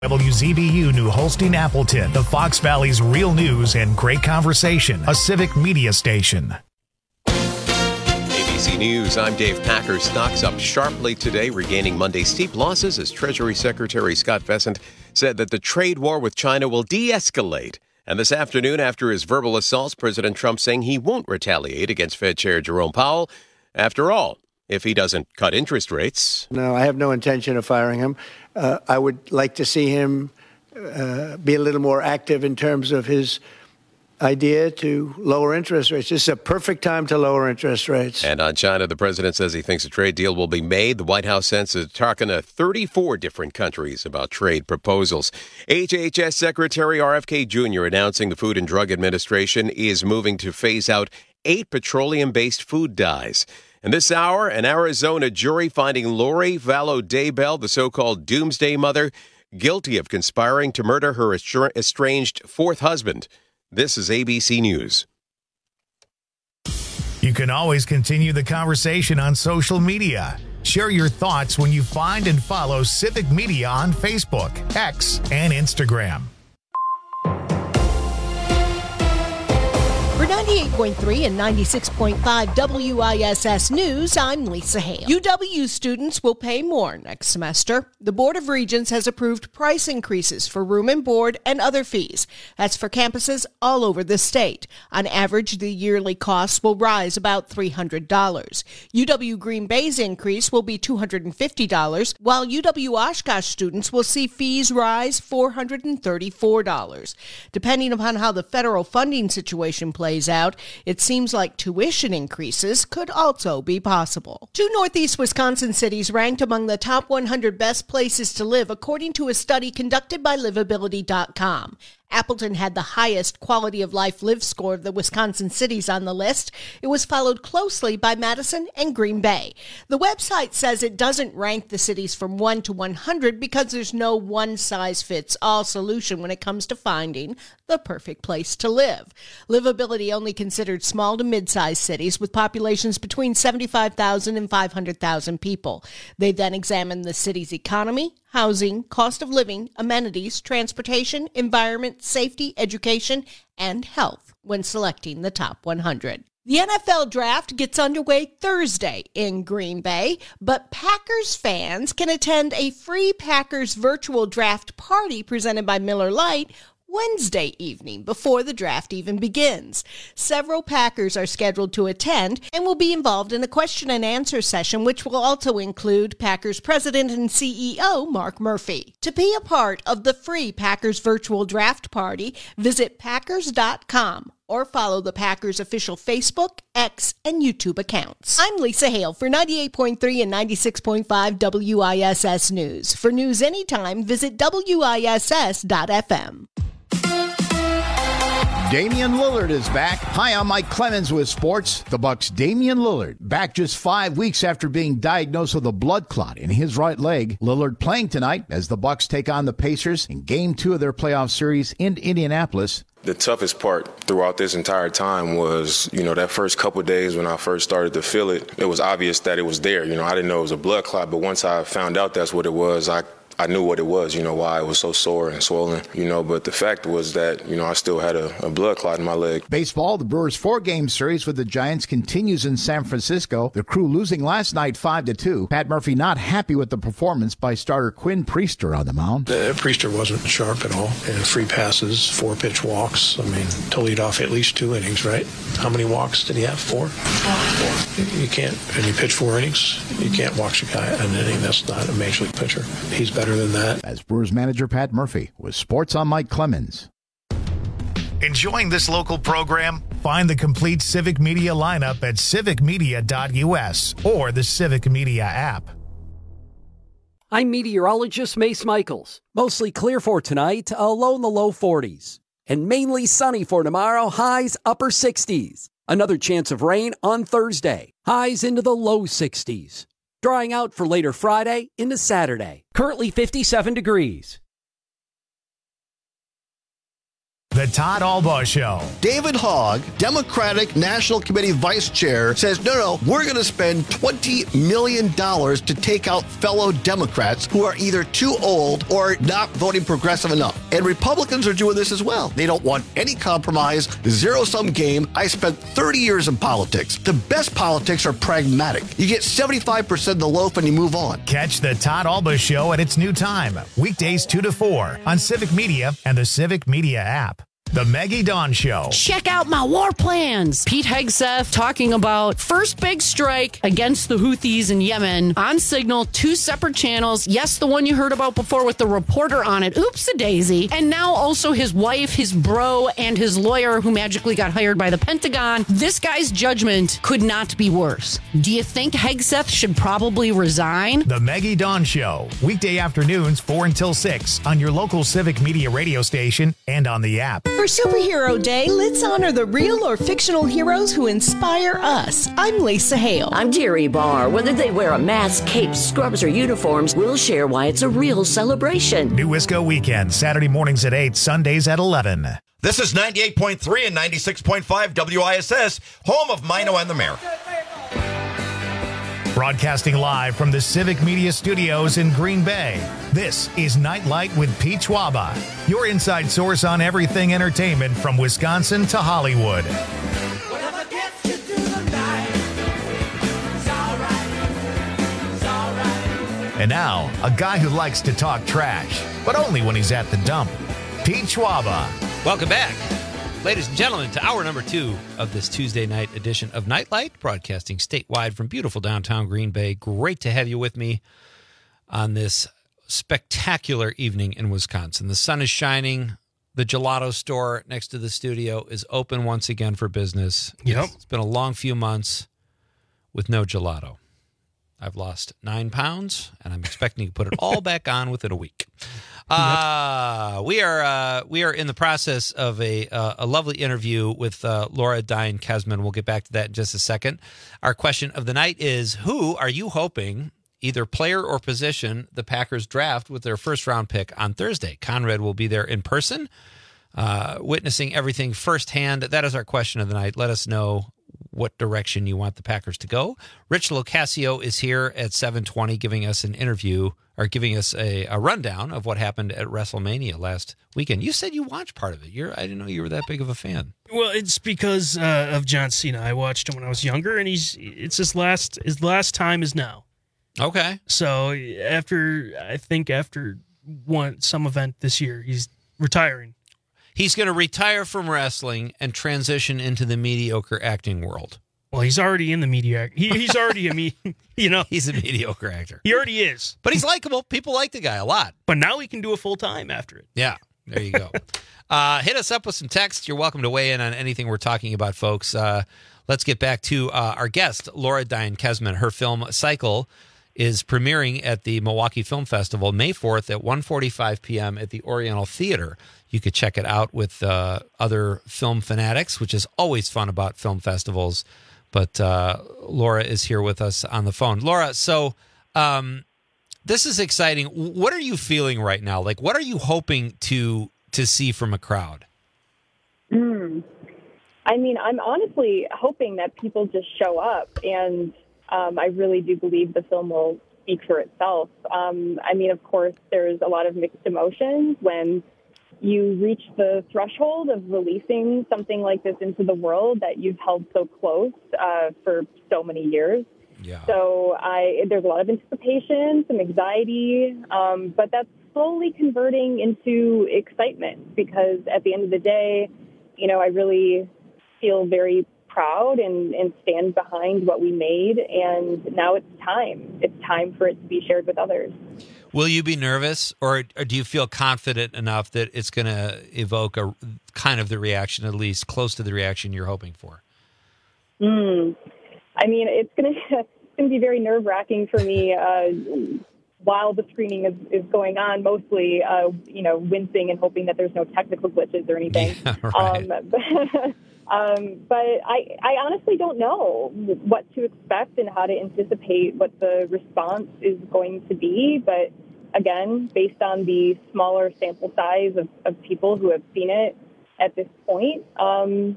WZBU New Holstein Appleton, the Fox Valley's real news and great conversation, a civic media station. ABC News, I'm Dave Packer. Stocks up sharply today, regaining Monday's steep losses as Treasury Secretary Scott Bessent said that the trade war with China will de-escalate. And this afternoon, after his verbal assaults, President Trump saying he won't retaliate against Fed Chair Jerome Powell. After all, if he doesn't cut interest rates. No, I have no intention of firing him. I would like to see him be a little more active in terms of his idea to lower interest rates. This is a perfect time to lower interest rates. And on China, the president says he thinks a trade deal will be made. The White House sends a talking to 34 different countries about trade proposals. HHS Secretary RFK Jr. announcing the Food and Drug Administration is moving to phase out 8 petroleum-based food dyes. And this hour, an Arizona jury finding Lori Vallow Daybell, the so-called doomsday mother, guilty of conspiring to murder her estranged fourth husband. This is ABC News. You can always continue the conversation on social media. Share your thoughts when you find and follow Civic Media on Facebook, X, and Instagram. For 98.3 and 96.5 WISS News, I'm Lisa Hale. UW students will pay more next semester. The Board of Regents has approved price increases for room and board and other fees. That's for campuses all over the state. On average, the yearly costs will rise about $300. UW Green Bay's increase will be $250, while UW Oshkosh students will see fees rise $434. Depending upon how the federal funding situation plays out, it seems like tuition increases could also be possible. 2 Northeast Wisconsin cities ranked among the top 100 best places to live, according to a study conducted by Livability.com. Appleton had the highest quality of life live score of the Wisconsin cities on the list. It was followed closely by Madison and Green Bay. The website says it doesn't rank the cities from 1 to 100 because there's no one-size-fits-all solution when it comes to finding the perfect place to live. Livability only considered small to mid-sized cities with populations between 75,000 and 500,000 people. They then examined the city's economy, housing, cost of living, amenities, transportation, environment, safety, education, and health when selecting the top 100. The NFL draft gets underway Thursday in Green Bay, but Packers fans can attend a free Packers virtual draft party presented by Miller Lite Wednesday evening before the draft even begins. Several Packers are scheduled to attend and will be involved in a question and answer session, which will also include Packers president and CEO Mark Murphy. To be a part of the free Packers virtual draft party, visit Packers.com or follow the Packers official Facebook, X, and YouTube accounts. I'm Lisa Hale for 98.3 and 96.5 WISS News. For news anytime, visit WISS.FM. Damian Lillard is back. Hi, I'm Mike Clemens with sports. The Bucks' Damian Lillard back just 5 weeks after being diagnosed with a blood clot in his right leg. Lillard playing tonight as the Bucks take on the Pacers in Game 2 of their playoff series in Indianapolis. The toughest part throughout this entire time was, that first couple of days when I first started to feel it, it was obvious that it was there. I didn't know it was a blood clot, but once I found out that's what it was, I knew what it was, why it was so sore and swollen, but the fact was that, I still had a blood clot in my leg. Baseball, the Brewers' 4-game series with the Giants continues in San Francisco. The Crew losing last night 5-2. Pat Murphy not happy with the performance by starter Quinn Priester on the mound. Priester wasn't sharp at all. 3 passes, 4-pitch walks. To lead off at least 2 innings, right? How many walks did he have? 4? 4. You can't, and you pitch 4 innings, you can't walk a guy an inning. That's not a major league pitcher. He's better than that. As Brewers manager Pat Murphy with Sports on Mike Clemens. Enjoying this local program? Find the complete Civic Media lineup at civicmedia.us or the Civic Media app. I'm meteorologist Mace Michaels. Mostly clear for tonight, a low in the low 40s. And mainly sunny for tomorrow, highs upper 60s. Another chance of rain on Thursday, highs into the low 60s. Drying out for later Friday into Saturday. Currently 57 degrees. The Todd Albaugh Show. David Hogg, Democratic National Committee Vice Chair, says, no, we're going to spend $20 million to take out fellow Democrats who are either too old or not voting progressive enough. And Republicans are doing this as well. They don't want any compromise, zero-sum game. I spent 30 years in politics. The best politics are pragmatic. You get 75% of the loaf and you move on. Catch The Todd Albaugh Show at its new time, weekdays 2 to 4 on Civic Media and the Civic Media app. The Maggie Dawn Show. Check out my war plans. Pete Hegseth talking about first big strike against the Houthis in Yemen on Signal, 2 separate channels. Yes, the one you heard about before with the reporter on it. Oops-a-daisy. And now also his wife, his bro, and his lawyer who magically got hired by the Pentagon. This guy's judgment could not be worse. Do you think Hegseth should probably resign? The Maggie Dawn Show. Weekday afternoons 4 until 6 on your local Civic Media radio station and on the app. For Superhero Day, let's honor the real or fictional heroes who inspire us. I'm Lisa Hale. I'm Jerry Barr. Whether they wear a mask, cape, scrubs, or uniforms, we'll share why it's a real celebration. New Wisco Weekend, Saturday mornings at 8, Sundays at 11. This is 98.3 and 96.5 WISS, home of Mino and the Mayor. Broadcasting live from the Civic Media Studios in Green Bay, this is Nightlight with Pete Schwaba, your inside source on everything entertainment from Wisconsin to Hollywood. And now, a guy who likes to talk trash, but only when he's at the dump, Pete Schwaba. Welcome back, ladies and gentlemen, to hour number 2 of this Tuesday night edition of Nightlight, broadcasting statewide from beautiful downtown Green Bay. Great to have you with me on this spectacular evening in Wisconsin. The sun is shining. The gelato store next to the studio is open once again for business. Yep. It's been a long few months with no gelato. I've lost 9 pounds, and I'm expecting to put it all back on within a week. We are in the process of a lovely interview with Laura Diane Kesman. We'll get back to that in just a second. Our question of the night is, who are you hoping, either player or position, the Packers draft with their first-round pick on Thursday? Conrad will be there in person, witnessing everything firsthand. That is our question of the night. Let us know what direction you want the Packers to go. Rich Locascio is here at 7:20 giving us an interview, or giving us a rundown of what happened at WrestleMania last weekend. You said you watched part of it. I didn't know you were that big of a fan. Well, it's because of John Cena. I watched him when I was younger, and it's his last time is now. Okay. So after some event this year, he's retiring. He's going to retire from wrestling and transition into the mediocre acting world. Well, he's already in the media. He's already he's a mediocre actor. He already is. But he's likable. People like the guy a lot. But now he can do it full time after it. Yeah, there you go. Hit us up with some text. You're welcome to weigh in on anything we're talking about, folks. Let's get back to our guest, Laura Diane Kesman. Her film Cycle is premiering at the Milwaukee Film Festival May 4th at 1:45 p.m. at the Oriental Theater. You could check it out with other film fanatics, which is always fun about film festivals. But Laura is here with us on the phone. Laura, so this is exciting. What are you feeling right now? Like, what are you hoping to see from a crowd? I mean, I'm honestly hoping that people just show up, and I really do believe the film will speak for itself. I mean, of course, there's a lot of mixed emotions when you reach the threshold of releasing something like this into the world that you've held so close for so many years. Yeah. So there's a lot of anticipation, some anxiety, but that's slowly converting into excitement, because at the end of the day, I really feel very proud and stand behind what we made, and now it's time. It's time for it to be shared with others. Will you be nervous, or do you feel confident enough that it's going to evoke a kind of the reaction, at least close to the reaction you're hoping for? I mean, it's going to be very nerve-wracking for me while the screening is going on, mostly, wincing and hoping that there's no technical glitches or anything. Yeah, right. But I honestly don't know what to expect and how to anticipate what the response is going to be. But again, based on the smaller sample size of people who have seen it at this point, I'm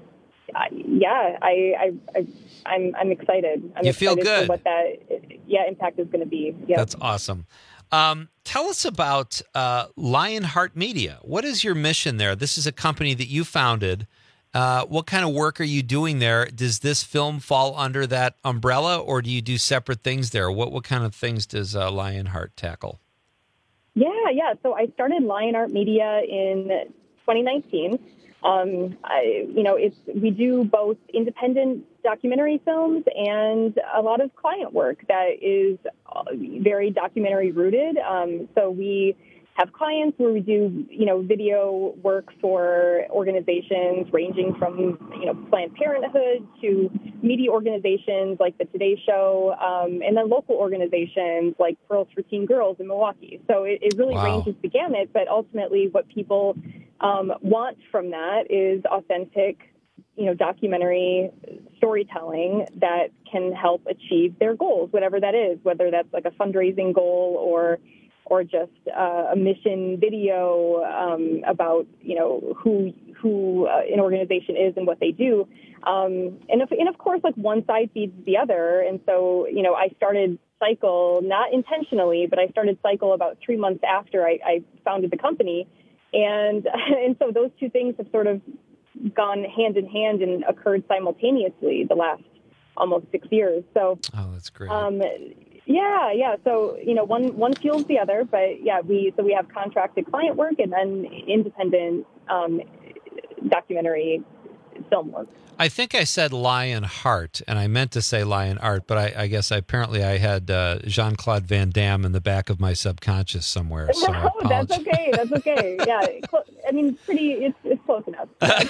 excited. I'm you excited feel good for what that impact is going to be. Yeah. That's awesome. Tell us about Lionheart Media. What is your mission there? This is a company that you founded. What kind of work are you doing there? Does this film fall under that umbrella, or do you do separate things there? What kind of things does Lionheart tackle? Yeah. So I started Lionheart Media in 2019. We do both independent documentary films and a lot of client work that is very documentary rooted. So we have clients where we do, video work for organizations ranging from, Planned Parenthood to media organizations like the Today Show, and then local organizations like Pearls for Teen Girls in Milwaukee. So it really ranges the gamut, but ultimately what people want from that is authentic, documentary storytelling that can help achieve their goals, whatever that is, whether that's like a fundraising goal or just a mission video about who an organization is and what they do, and of course, like one side feeds the other. And so I started Cycle not intentionally, but I started Cycle about 3 months after I founded the company, and so those two things have sort of gone hand in hand and occurred simultaneously the last almost 6 years. So that's great. Yeah. So, one fuels the other, but we have contracted client work and then independent documentary film work. I think I said Lionheart, and I meant to say Lion Art, but I guess I had Jean-Claude Van Damme in the back of my subconscious somewhere. So no, that's okay. Yeah, it's close enough.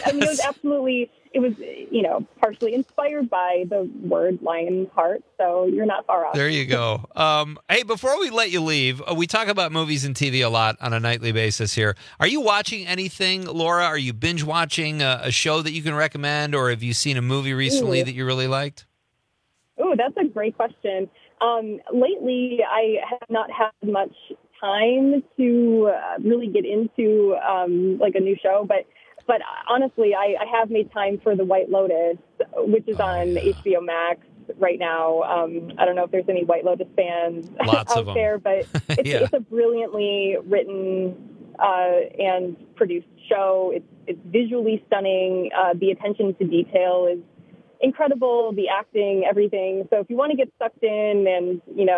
It was partially inspired by the word Lionheart, so you're not far off. There you go. Hey, before we let you leave, we talk about movies and TV a lot on a nightly basis here. Are you watching anything, Laura? Are you binge watching a show that you can recommend, or have you seen a movie recently that you really liked? Oh, that's a great question. Lately, I have not had much time to really get into like a new show, but honestly, I have made time for The White Lotus, which is on HBO Max right now. I don't know if there's any White Lotus fans out there, but it's a brilliantly written and produced show. It's visually stunning. The attention to detail is incredible, the acting, everything. So if you want to get sucked in and,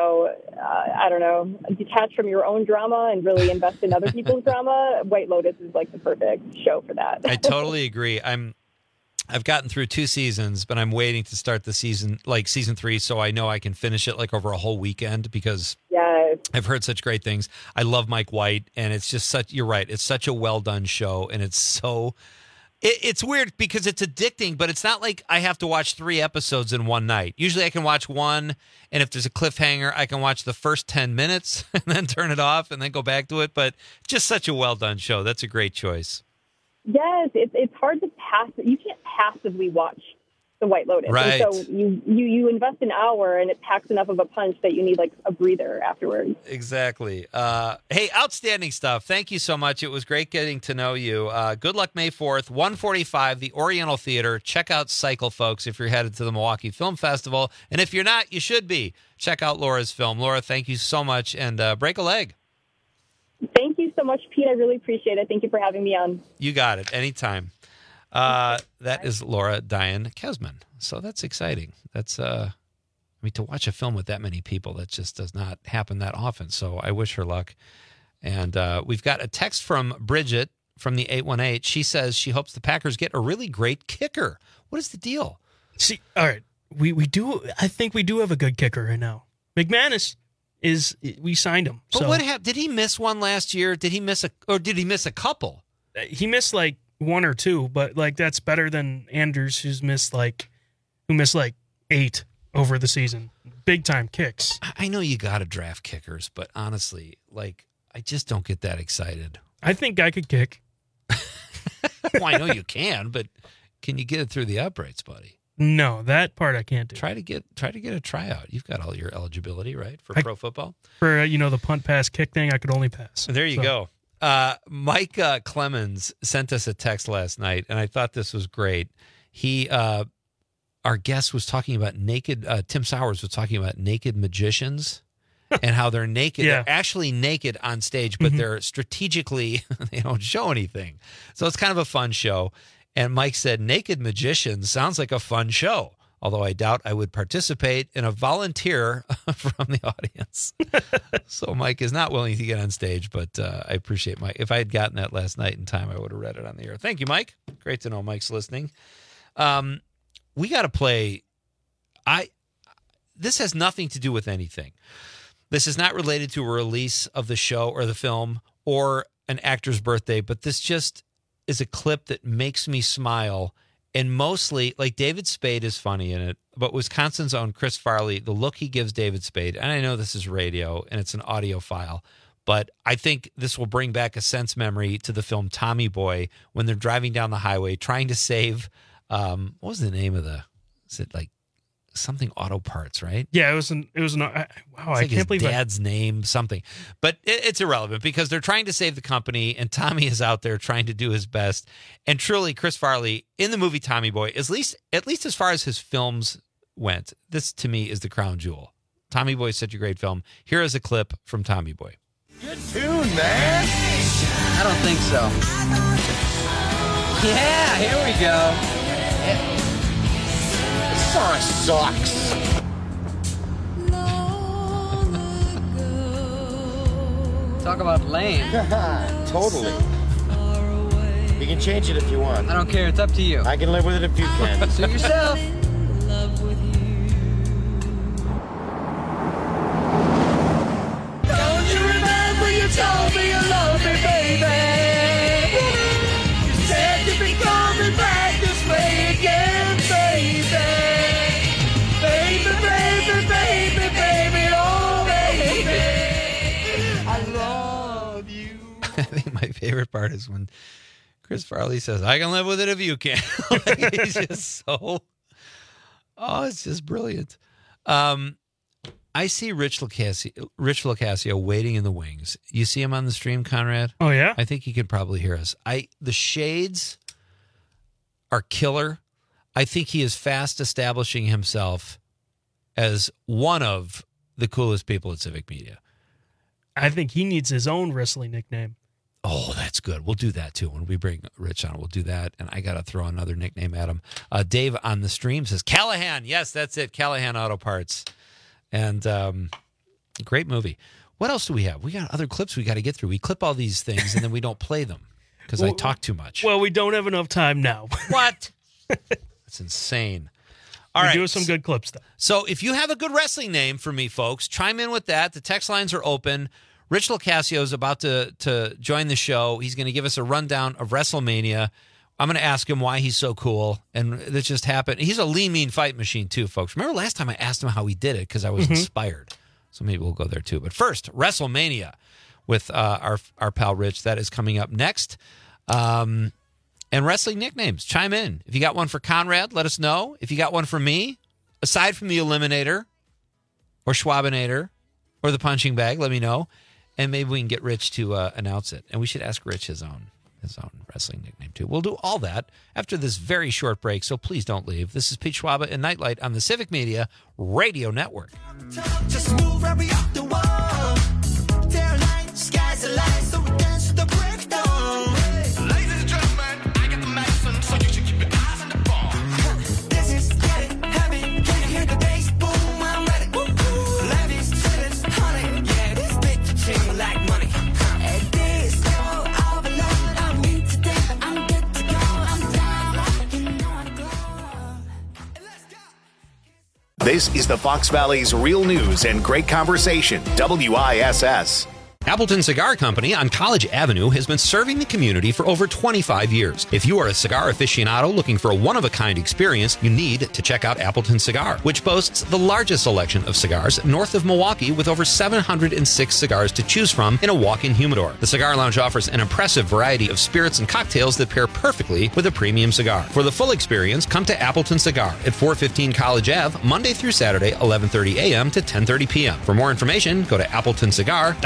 detach from your own drama and really invest in other people's drama, White Lotus is like the perfect show for that. I totally agree. I've gotten through 2 seasons, but I'm waiting to start the season 3, so I know I can finish it like over a whole weekend because I've heard such great things. I love Mike White, and it's just you're right, it's such a well done show, and it's so... It's weird because it's addicting, but it's not like I have to watch 3 episodes in one night. Usually I can watch one, and if there's a cliffhanger, I can watch the first 10 minutes and then turn it off and then go back to it. But just such a well-done show. That's a great choice. Yes, it's hard to pass. You can't passively watch The White Lotus. Right. And so you invest an hour, and it packs enough of a punch that you need like a breather afterwards. Exactly. Hey, outstanding stuff. Thank you so much. It was great getting to know you. Good luck May 4th, 1:45, the Oriental Theater. Check out Cycle, folks, if you're headed to the Milwaukee Film Festival. And if you're not, you should be. Check out Laura's film. Laura, thank you so much, and break a leg. Thank you so much, Pete. I really appreciate it. Thank you for having me on. You got it. Anytime. That is Laura Diane Kesman. So that's exciting. That's, to watch a film with that many people, that just does not happen that often. So I wish her luck. And we've got a text from Bridget from the 818. She says she hopes the Packers get a really great kicker. What is the deal? See, all right, we do. I think we do have a good kicker right now. McManus we signed him. But what happened? Did he miss one last year? Did he miss a couple? He missed like 1 or 2, but like that's better than Anders, who missed like 8 over the season. Big time kicks. I know you got to draft kickers, but honestly, like I just don't get that excited. I think I could kick. Well, I know you can, but can you get it through the uprights, buddy? No, that part I can't do. Try to get a tryout. You've got all your eligibility, right, for pro football? For the punt, pass, kick thing, I could only pass. There you go. Mike Clemens sent us a text last night, and I thought this was great. Our guest was talking about naked. Tim Sowers was talking about naked magicians and how they're naked. Yeah. They're actually naked on stage, but they're strategically, they don't show anything. So it's kind of a fun show. And Mike said, naked magicians sounds like a fun show, although I doubt I would participate in a volunteer from the audience. So Mike is not willing to get on stage, but I appreciate Mike. If I had gotten that last night in time, I would have read it on the air. Thank you, Mike. Great to know Mike's listening. We got to play. This has nothing to do with anything. This is not related to a release of the show or the film or an actor's birthday, but this just is a clip that makes me smile. And mostly, like, David Spade is funny in it, but Wisconsin's own Chris Farley, the look he gives David Spade, and I know this is radio and it's an audio file, but I think this will bring back a sense memory to the film Tommy Boy when they're driving down the highway trying to save, what was the name of is it like something auto parts, right? Yeah, it was wow, I can't believe dad's name, something. But it's irrelevant because they're trying to save the company and Tommy is out there trying to do his best. And truly, Chris Farley in the movie Tommy Boy, at least as far as his films went, this to me is the crown jewel. Tommy Boy is such a great film. Here is a clip from Tommy Boy. Good tune, man. I don't think so. Yeah, here we go. This song sucks. Talk about lame. Totally. You can change it if you want. I don't care. It's up to you. I can live with it if you can. Suit yourself. Don't you remember you told me you love me, baby? You said you'd be coming back this way again, baby. Baby, baby, baby, baby, oh, baby. I love you. I think my favorite part is when Chris Farley says, I can live with it if you can. He's just it's just brilliant. I see Rich Locascio waiting in the wings. You see him on the stream, Conrad? Oh, yeah? I think he could probably hear us. The shades are killer. I think he is fast establishing himself as one of the coolest people at Civic Media. I think he needs his own wrestling nickname. Oh, that's good. We'll do that, too. When we bring Rich on, we'll do that. And I got to throw another nickname at him. Dave on the stream says, Callahan. Yes, that's it. Callahan Auto Parts. And great movie. What else do we have? We got other clips we got to get through. We clip all these things, and then we don't play them because I talk too much. Well, we don't have enough time now. What? That's insane. All right. We do some good clips, though. So if you have a good wrestling name for me, folks, chime in with that. The text lines are open. Rich Locascio is about to join the show. He's going to give us a rundown of WrestleMania. I'm going to ask him why he's so cool, and this just happened. He's a lean, mean fight machine, too, folks. Remember last time I asked him how he did it because I was inspired. So maybe we'll go there, too. But first, WrestleMania with our pal Rich. That is coming up next. And wrestling nicknames. Chime in. If you got one for Conrad, let us know. If you got one for me, aside from the Eliminator or Schwabinator or the Punching Bag, let me know. And maybe we can get Rich to announce it. And we should ask Rich his own wrestling nickname, too. We'll do all that after this very short break, so please don't leave. This is Pete Schwaba and Nightlight on the Civic Media Radio Network. Just move right off the wall. Taillight, sky's the light, so we dance to the breakdown. Ladies and gentlemen, I got the medicine, so you should keep your eyes on the ball. This is getting heavy. Can you hear the bass? Boom, I'm ready. Levies, chillin', honey. Yeah, this bitch ching like money. And this go overload. I'm in today, I'm good to go. I'm down, you know I'm glow. This is the Fox Valley's Real News and Great Conversation, WISS. Appleton Cigar Company on College Avenue has been serving the community for over 25 years. If you are a cigar aficionado looking for a one-of-a-kind experience, you need to check out Appleton Cigar, which boasts the largest selection of cigars north of Milwaukee with over 706 cigars to choose from in a walk-in humidor. The Cigar Lounge offers an impressive variety of spirits and cocktails that pair perfectly with a premium cigar. For the full experience, come to Appleton Cigar at 415 College Ave, Monday through Saturday, 11:30 a.m. to 10:30 p.m. For more information, go to appletoncigar.com.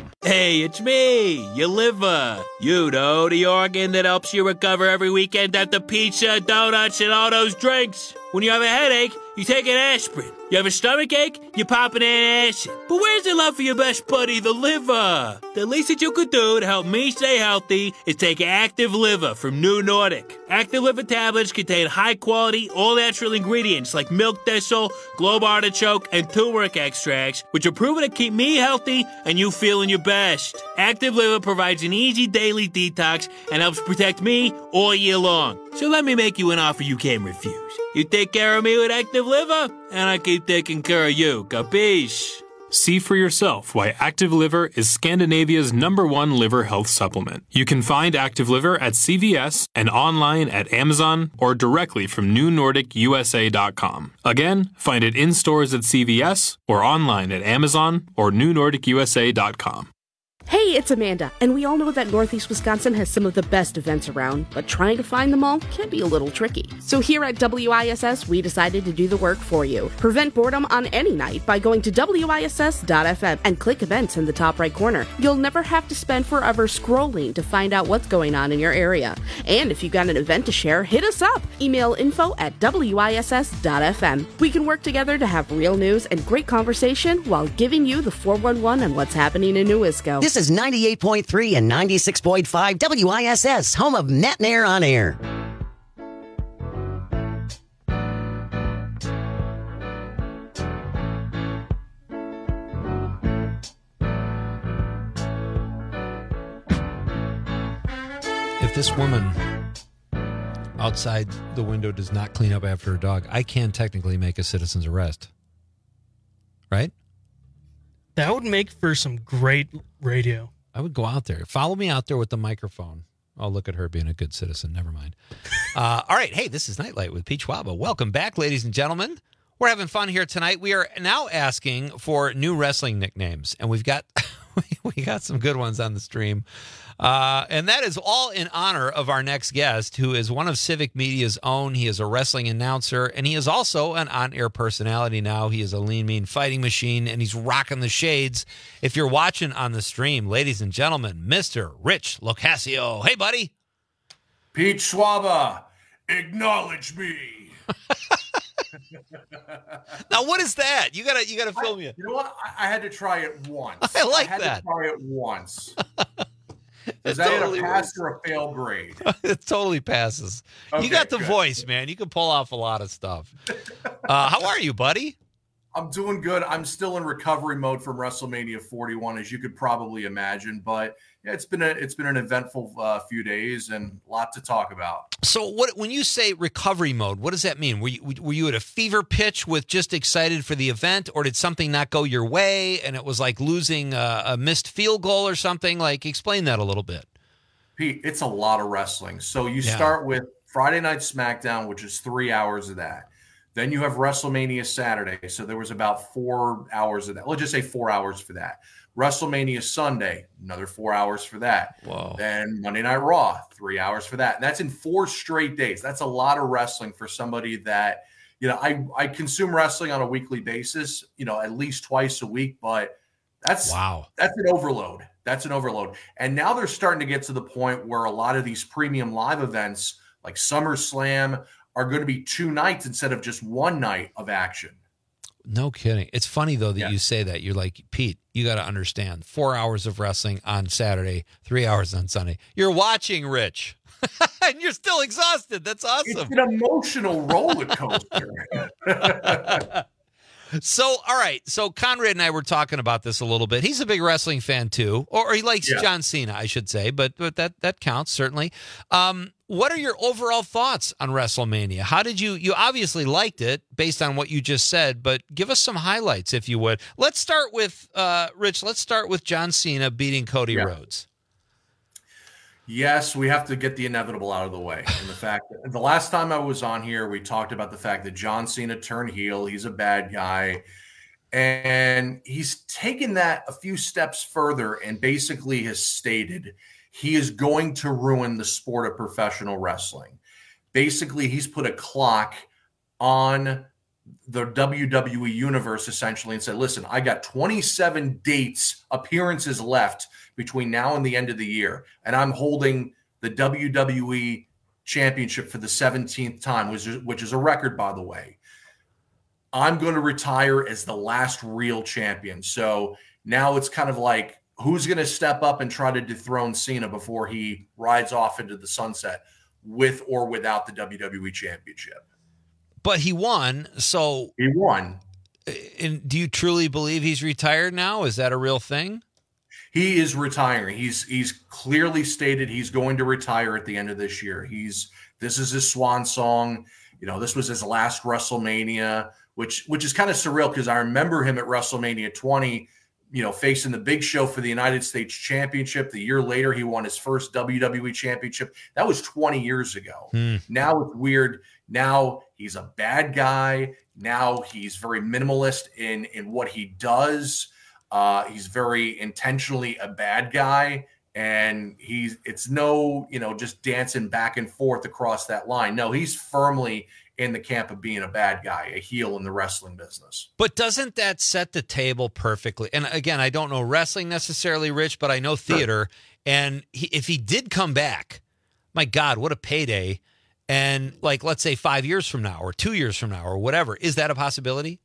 Hey, it's me, your liver. You know, the organ that helps you recover every weekend after pizza, donuts, and all those drinks. When you have a headache, you take an aspirin. You have a stomach ache, you pop an antacid. But where's the love for your best buddy, the liver? The least that you could do to help me stay healthy is take Active Liver from New Nordic. Active Liver tablets contain high-quality, all-natural ingredients like milk thistle, globe artichoke, and turmeric extracts, which are proven to keep me healthy and you feeling your best. Active Liver provides an easy daily detox and helps protect me all year long. So let me make you an offer you can't refuse. You take care of me with Active Liver, and I keep taking care of you. Capiche? See for yourself why Active Liver is Scandinavia's #1 liver health supplement. You can find Active Liver at CVS and online at Amazon or directly from NewNordicUSA.com. Again, find it in stores at CVS or online at Amazon or NewNordicUSA.com. Hey, it's Amanda, and we all know that Northeast Wisconsin has some of the best events around, but trying to find them all can be a little tricky. So here at WISS, we decided to do the work for you. Prevent boredom on any night by going to WISS.FM and click events in the top right corner. You'll never have to spend forever scrolling to find out what's going on in your area. And if you've got an event to share, hit us up. Email info@WISS.FM. We can work together to have real news and great conversation while giving you the 411 on what's happening in Newisco. This is 98.3 and 96.5 WISS, home of Net and Air on Air. If this woman outside the window does not clean up after her dog, I can technically make a citizen's arrest. Right? That would make for some great radio. I would go out there. Follow me out there with the microphone. Oh, look at her being a good citizen. Never mind. All right. Hey, this is Nightlight with Peach Waba. Welcome back, ladies and gentlemen. We're having fun here tonight. We are now asking for new wrestling nicknames, and we've got we got some good ones on the stream. And that is all in honor of our next guest, who is one of Civic Media's own. He is a wrestling announcer, and he is also an on-air personality now. He is a lean, mean fighting machine, and he's rocking the shades. If you're watching on the stream, ladies and gentlemen, Mr. Rich Locascio. Hey, buddy. Pete Schwaba, acknowledge me. Now, what is that? You gotta film it. You know what? I had to try it once. I like had that. To try it once. Is It that totally a pass or a fail grade? It totally passes. Okay, you got the good. voice, man. You can pull off a lot of stuff. How are you, buddy? I'm doing good. I'm still in recovery mode from WrestleMania 41, as you could probably imagine. But yeah, it's been an eventful few days and a lot to talk about. So, when you say recovery mode, what does that mean? Were you at a fever pitch with just excited for the event, or did something not go your way and it was like losing a missed field goal or something? Like, explain that a little bit. Pete, it's a lot of wrestling. So you start with Friday Night SmackDown, which is 3 hours of that. Then you have WrestleMania Saturday. So there was about 4 hours of that. Let's just say 4 hours for that. WrestleMania Sunday, another 4 hours for that. Whoa. Then Monday Night Raw, 3 hours for that. And that's in 4 straight days. That's a lot of wrestling for somebody that, I consume wrestling on a weekly basis, at least twice a week, but that's an overload. That's an overload. And now they're starting to get to the point where a lot of these premium live events like SummerSlam are going to be 2 nights instead of just 1 night of action. No kidding. It's funny, though, that you say that. You're like, Pete, you got to understand, 4 hours of wrestling on Saturday, 3 hours on Sunday. You're watching, Rich, and you're still exhausted. That's awesome. It's an emotional roller coaster. So, all right. So Conrad and I were talking about this a little bit. He's a big wrestling fan, too, or he likes John Cena, I should say, but that counts, certainly. What are your overall thoughts on WrestleMania? How did you obviously liked it based on what you just said, but give us some highlights, if you would. Let's start with, Rich, let's start with John Cena beating Cody Rhodes. Yes, we have to get the inevitable out of the way. And the fact that the last time I was on here, we talked about the fact that John Cena turned heel. He's a bad guy. And he's taken that a few steps further and basically has stated he is going to ruin the sport of professional wrestling. Basically, he's put a clock on the WWE universe essentially and said, listen, I got 27 appearances left between now and the end of the year, and I'm holding the WWE championship for the 17th time, which is a record, by the way. I'm going to retire as the last real champion. So now it's kind of like, who's going to step up and try to dethrone Cena before he rides off into the sunset with or without the WWE championship? But he won, so... He won. And do you truly believe he's retired now? Is that a real thing? He is retiring. He's clearly stated he's going to retire at the end of this year. This is his swan song. This was his last WrestleMania, which is kind of surreal because I remember him at WrestleMania 20, facing the Big Show for the United States Championship. The year later, he won his first WWE Championship. That was 20 years ago. Now it's weird. Now he's a bad guy. Now he's very minimalist in what he does. He's very intentionally a bad guy, and it's no, just dancing back and forth across that line. No, he's firmly in the camp of being a bad guy, a heel in the wrestling business. But doesn't that set the table perfectly? And again, I don't know wrestling necessarily, Rich, but I know theater. And if he did come back, my God, what a payday. And let's say 5 years from now or 2 years from now or whatever, is that a possibility?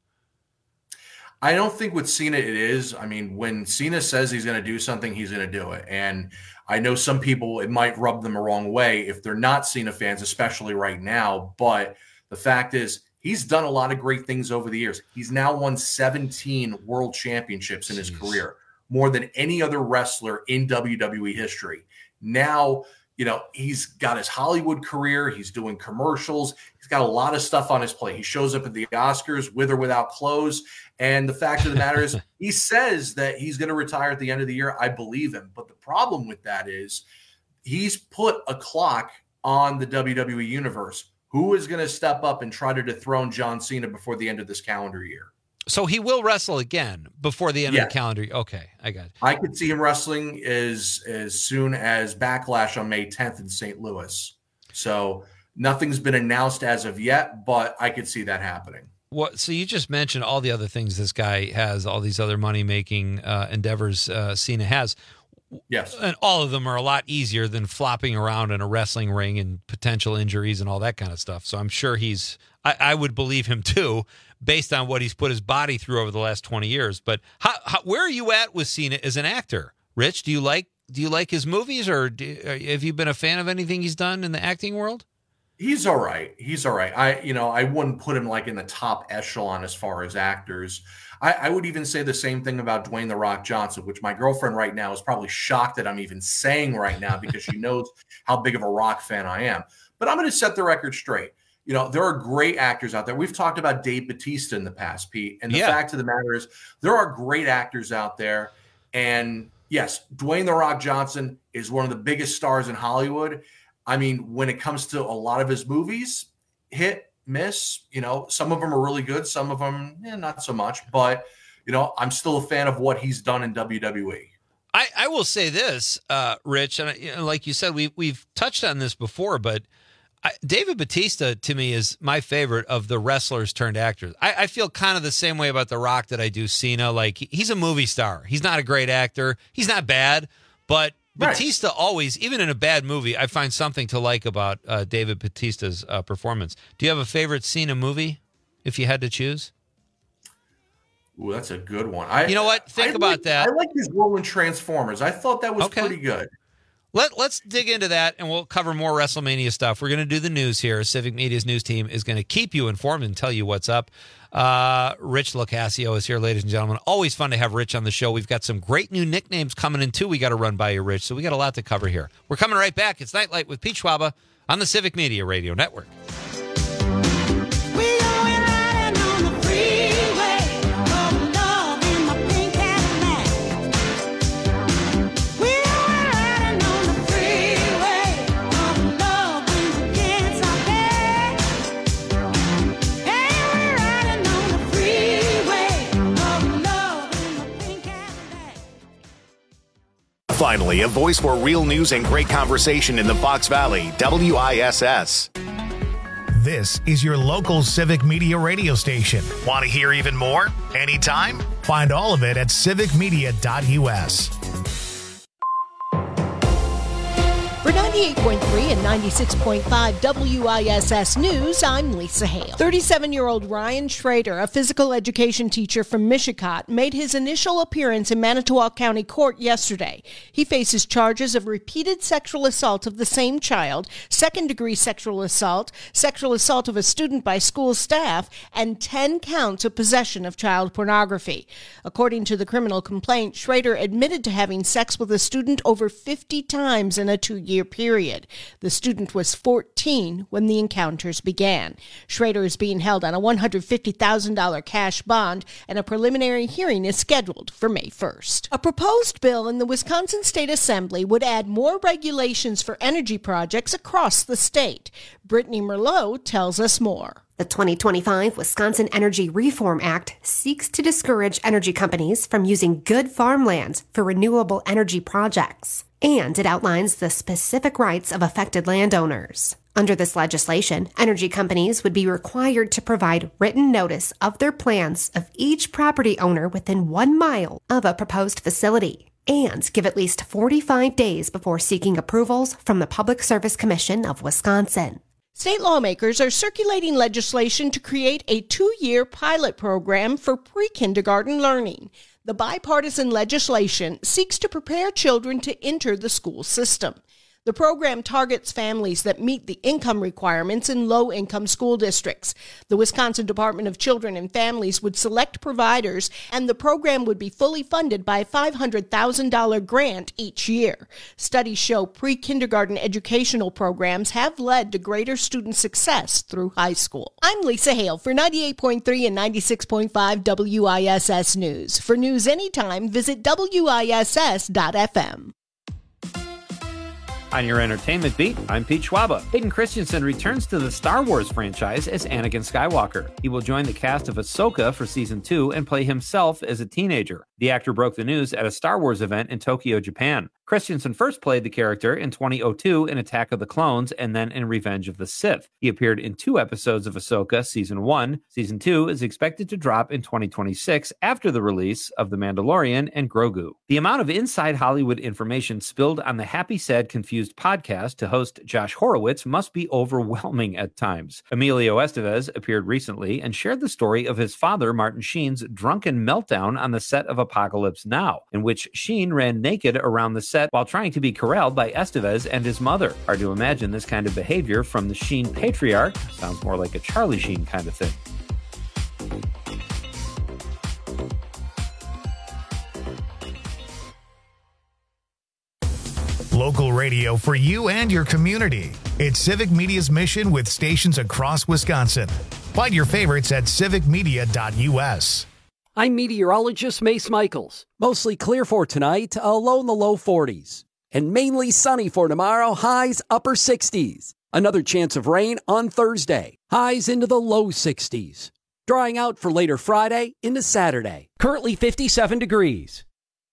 I don't think with Cena it is. I mean, when Cena says he's going to do something, he's going to do it. And I know some people, it might rub them the wrong way if they're not Cena fans, especially right now. But the fact is, he's done a lot of great things over the years. He's now won 17 world championships in his career, more than any other wrestler in WWE history. Now, he's got his Hollywood career. He's doing commercials. He's got a lot of stuff on his plate. He shows up at the Oscars with or without clothes. And the fact of the matter is, he says that he's going to retire at the end of the year. I believe him. But the problem with that is he's put a clock on the WWE universe. Who is going to step up and try to dethrone John Cena before the end of this calendar year? So he will wrestle again before the end of the calendar year. Okay, I got it. I could see him wrestling as soon as Backlash on May 10th in St. Louis. So nothing's been announced as of yet, but I could see that happening. So you just mentioned all the other things this guy has, all these other money-making endeavors Cena has. Yes. And all of them are a lot easier than flopping around in a wrestling ring and potential injuries and all that kind of stuff. So I'm sure I would believe him too, based on what he's put his body through over the last 20 years. But where are you at with Cena as an actor? Rich, do you like his movies, or have you been a fan of anything he's done in the acting world? He's all right. I wouldn't put him in the top echelon as far as actors. I would even say the same thing about Dwayne "The Rock" Johnson, which my girlfriend right now is probably shocked that I'm even saying right now because she knows how big of a Rock fan I am. But I'm going to set the record straight. There are great actors out there. We've talked about Dave Bautista in the past, Pete. And the fact of the matter is there are great actors out there. And yes, Dwayne "The Rock" Johnson is one of the biggest stars in Hollywood. I mean, when it comes to a lot of his movies, hit, miss, some of them are really good. Some of them, not so much. But, I'm still a fan of what he's done in WWE. I will say this, Rich, and like you said, we've touched on this before, but David Bautista, to me, is my favorite of the wrestlers turned actors. I feel kind of the same way about The Rock that I do Cena. He's a movie star. He's not a great actor. He's not bad, but Bautista always, even in a bad movie, I find something to like about David Bautista's performance. Do you have a favorite Cena movie, if you had to choose? Ooh, that's a good one. You know what? Think about that. I like his role in Transformers. I thought that was pretty good. Let's dig into that, and we'll cover more WrestleMania stuff. We're going to do the news here. Civic Media's news team is going to keep you informed and tell you what's up. Rich Locascio is here, ladies and gentlemen. Always fun to have Rich on the show. We've got some great new nicknames coming in, too. We got to run by you, Rich, so we got a lot to cover here. We're coming right back. It's Nightlight with Pete Schwaba on the Civic Media Radio Network. Finally, a voice for real news and great conversation in the Fox Valley, WISS. This is your local Civic Media radio station. Want to hear even more? Anytime? Find all of it at civicmedia.us. For 98.3 and 96.5 WISS News, I'm Lisa Hale. 37-year-old Ryan Schrader, a physical education teacher from Mishicot, made his initial appearance in Manitowoc County Court yesterday. He faces charges of repeated sexual assault of the same child, second-degree sexual assault of a student by school staff, and 10 counts of possession of child pornography. According to the criminal complaint, Schrader admitted to having sex with a student over 50 times in a 2-year period. The student was 14 when the encounters began. Schrader is being held on a $150,000 cash bond, and a preliminary hearing is scheduled for May 1st. A proposed bill in the Wisconsin State Assembly would add more regulations for energy projects across the state. Brittany Merlot tells us more. The 2025 Wisconsin Energy Reform Act seeks to discourage energy companies from using good farmlands for renewable energy projects, and it outlines the specific rights of affected landowners. Under this legislation, energy companies would be required to provide written notice of their plans of each property owner within 1 mile of a proposed facility, and give at least 45 days before seeking approvals from the Public Service Commission of Wisconsin. State lawmakers are circulating legislation to create a 2-year pilot program for pre-kindergarten learning. The bipartisan legislation seeks to prepare children to enter the school system. The program targets families that meet the income requirements in low-income school districts. The Wisconsin Department of Children and Families would select providers, and the program would be fully funded by a $500,000 grant each year. Studies show pre-kindergarten educational programs have led to greater student success through high school. I'm Lisa Hale for 98.3 and 96.5 WISS News. For news anytime, visit WISS.FM. On your entertainment beat, I'm Pete Schwaba. Hayden Christensen returns to the Star Wars franchise as Anakin Skywalker. He will join the cast of Ahsoka for Season 2 and play himself as a teenager. The actor broke the news at a Star Wars event in Tokyo, Japan. Christensen first played the character in 2002 in Attack of the Clones and then in Revenge of the Sith. He appeared in 2 episodes of Ahsoka Season 1. Season 2 is expected to drop in 2026 after the release of The Mandalorian and Grogu. The amount of inside Hollywood information spilled on the Happy Sad Confused podcast to host Josh Horowitz must be overwhelming at times. Emilio Estevez appeared recently and shared the story of his father, Martin Sheen's drunken meltdown on the set of Apocalypse Now, in which Sheen ran naked around the set while trying to be corralled by Estevez and his mother. Hard to imagine this kind of behavior from the Sheen patriarch. Sounds more like a Charlie Sheen kind of thing. Local radio for you and your community. It's Civic Media's mission with stations across Wisconsin. Find your favorites at civicmedia.us. I'm meteorologist Mace Michaels. Mostly clear for tonight, a low in the low 40s. And mainly sunny for tomorrow, highs upper 60s. Another chance of rain on Thursday, highs into the low 60s. Drying out for later Friday into Saturday. Currently 57 degrees.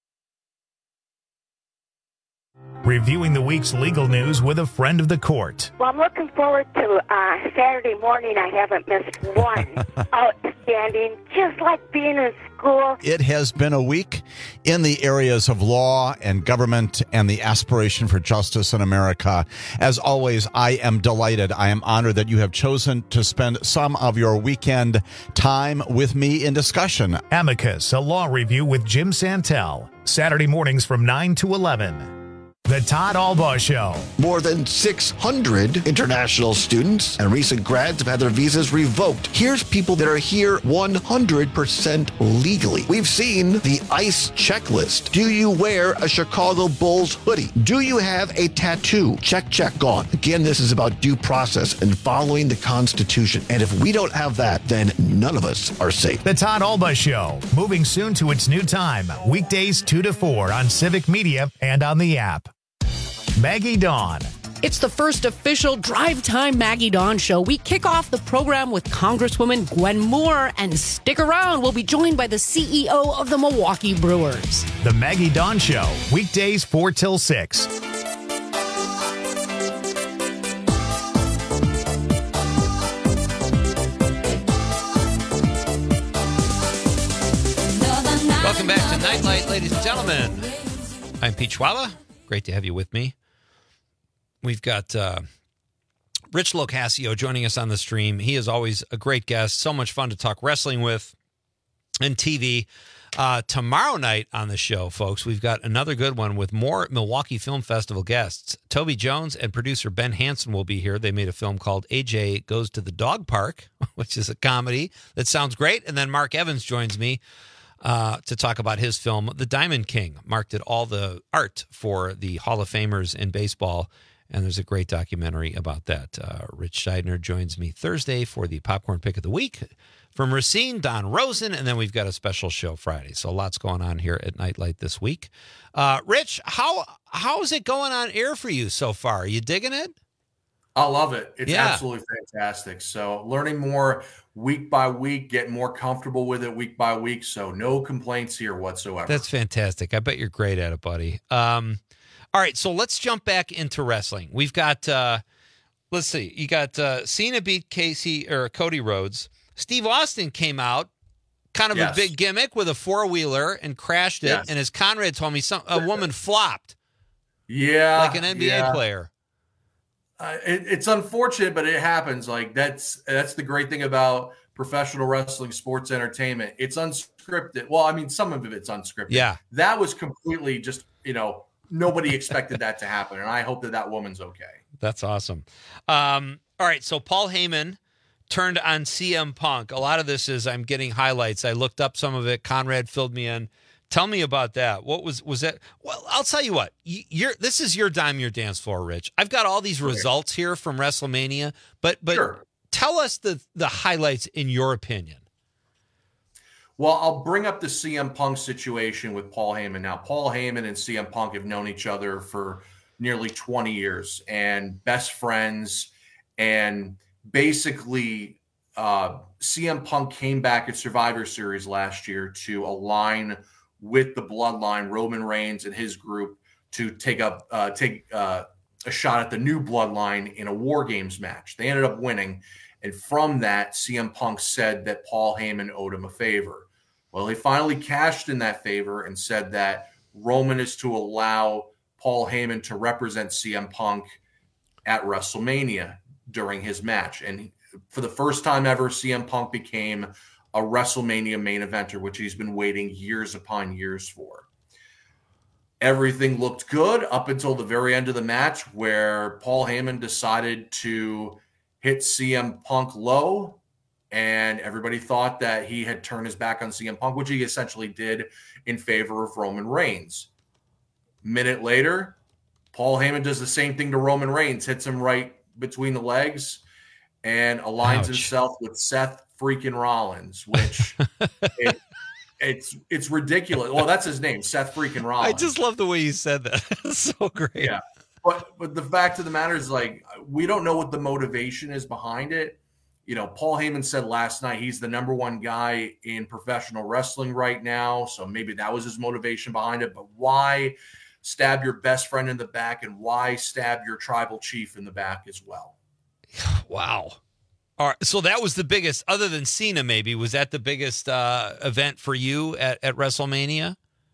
Reviewing the week's legal news with a friend of the court. Well, I'm looking forward to Saturday morning. I haven't missed one. Outstanding, just like being in school. It has been a week in the areas of law and government and the aspiration for justice in America. As always, I am delighted. I am honored that you have chosen to spend some of your weekend time with me in discussion. Amicus, a law review with Jim Santel. Saturday mornings from 9 to 11. The Todd Albaugh Show. More than 600 international students and recent grads have had their visas revoked. Here's people that are here 100% legally. We've seen the ICE checklist. Do you wear a Chicago Bulls hoodie? Do you have a tattoo? Check, check, gone. Again, this is about due process and following the Constitution. And if we don't have that, then none of us are safe. The Todd Albaugh Show, moving soon to its new time. Weekdays 2 to 4 on Civic Media and on the app. Maggie Dawn. It's the first official Drive Time Maggie Dawn show. We kick off the program with Congresswoman Gwen Moore, and stick around. We'll be joined by the CEO of the Milwaukee Brewers. The Maggie Dawn Show, weekdays 4 till 6. Nightlight, ladies and gentlemen. I'm Pete Schwaba. Great to have you with me. We've got Rich Locascio joining us on the stream. He is always a great guest. So much fun to talk wrestling with and TV. Tomorrow night on the show, folks, we've got another good one with more Milwaukee Film Festival guests. Toby Jones and producer Ben Hansen will be here. They made a film called AJ Goes to the Dog Park, which is a comedy that sounds great. And then Mark Evans joins me to talk about his film, The Diamond King. Mark did all the art for the Hall of Famers in baseball, and there's a great documentary about that. Rich Scheidner joins me Thursday for the Popcorn Pick of the Week. From Racine, Don Rosen, and then we've got a special show Friday. So lots going on here at Nightlight this week. Rich, how is it going on air for you so far? Are you digging it? I love it. It's absolutely fantastic. So learning more week by week, getting more comfortable with it week by week. So no complaints here whatsoever. That's fantastic. I bet you're great at it, buddy. All right, so let's jump back into wrestling. We've got, let's see, you got Cena beat Cody Rhodes. Steve Austin came out, kind of a big gimmick with a four-wheeler and crashed it. And as Conrad told me, a woman flopped. Yeah. Like an NBA player. It's unfortunate, but it happens. Like that's the great thing about professional wrestling, sports entertainment. It's unscripted. Well, I mean, some of it's unscripted. Yeah. That was completely just, nobody expected that to happen. And I hope that woman's okay. That's awesome. All right. So Paul Heyman turned on CM Punk. A lot of this is I'm getting highlights. I looked up some of it. Conrad filled me in. Tell me about that. What was that? Well, I'll tell you what. This is your dime, your dance floor, Rich. I've got all these results here from WrestleMania, but tell us the highlights in your opinion. Well, I'll bring up the CM Punk situation with Paul Heyman. Now, Paul Heyman and CM Punk have known each other for nearly 20 years and best friends. And basically, CM Punk came back at Survivor Series last year to align with the Bloodline, Roman Reigns and his group, to take a shot at the new Bloodline in a War Games match. They ended up winning, and from that, CM Punk said that Paul Heyman owed him a favor. Well, he finally cashed in that favor and said that Roman is to allow Paul Heyman to represent CM Punk at WrestleMania during his match. And for the first time ever, CM Punk became a WrestleMania main eventer, which he's been waiting years upon years for. Everything looked good up until the very end of the match, where Paul Heyman decided to hit CM Punk low, and everybody thought that he had turned his back on CM Punk, which he essentially did in favor of Roman Reigns. Minute later, Paul Heyman does the same thing to Roman Reigns, hits him right between the legs, and aligns himself with Seth freaking Rollins, which it's ridiculous. Well, that's his name, Seth freaking Rollins. I just love the way you said that. It's so great. Yeah. But the fact of the matter is, like, we don't know what the motivation is behind it. Paul Heyman said last night he's the number one guy in professional wrestling right now. So maybe that was his motivation behind it. But why stab your best friend in the back, and why stab your tribal chief in the back as well? Wow. All right, so that was the biggest, other than Cena maybe, was that the biggest event for you at WrestleMania?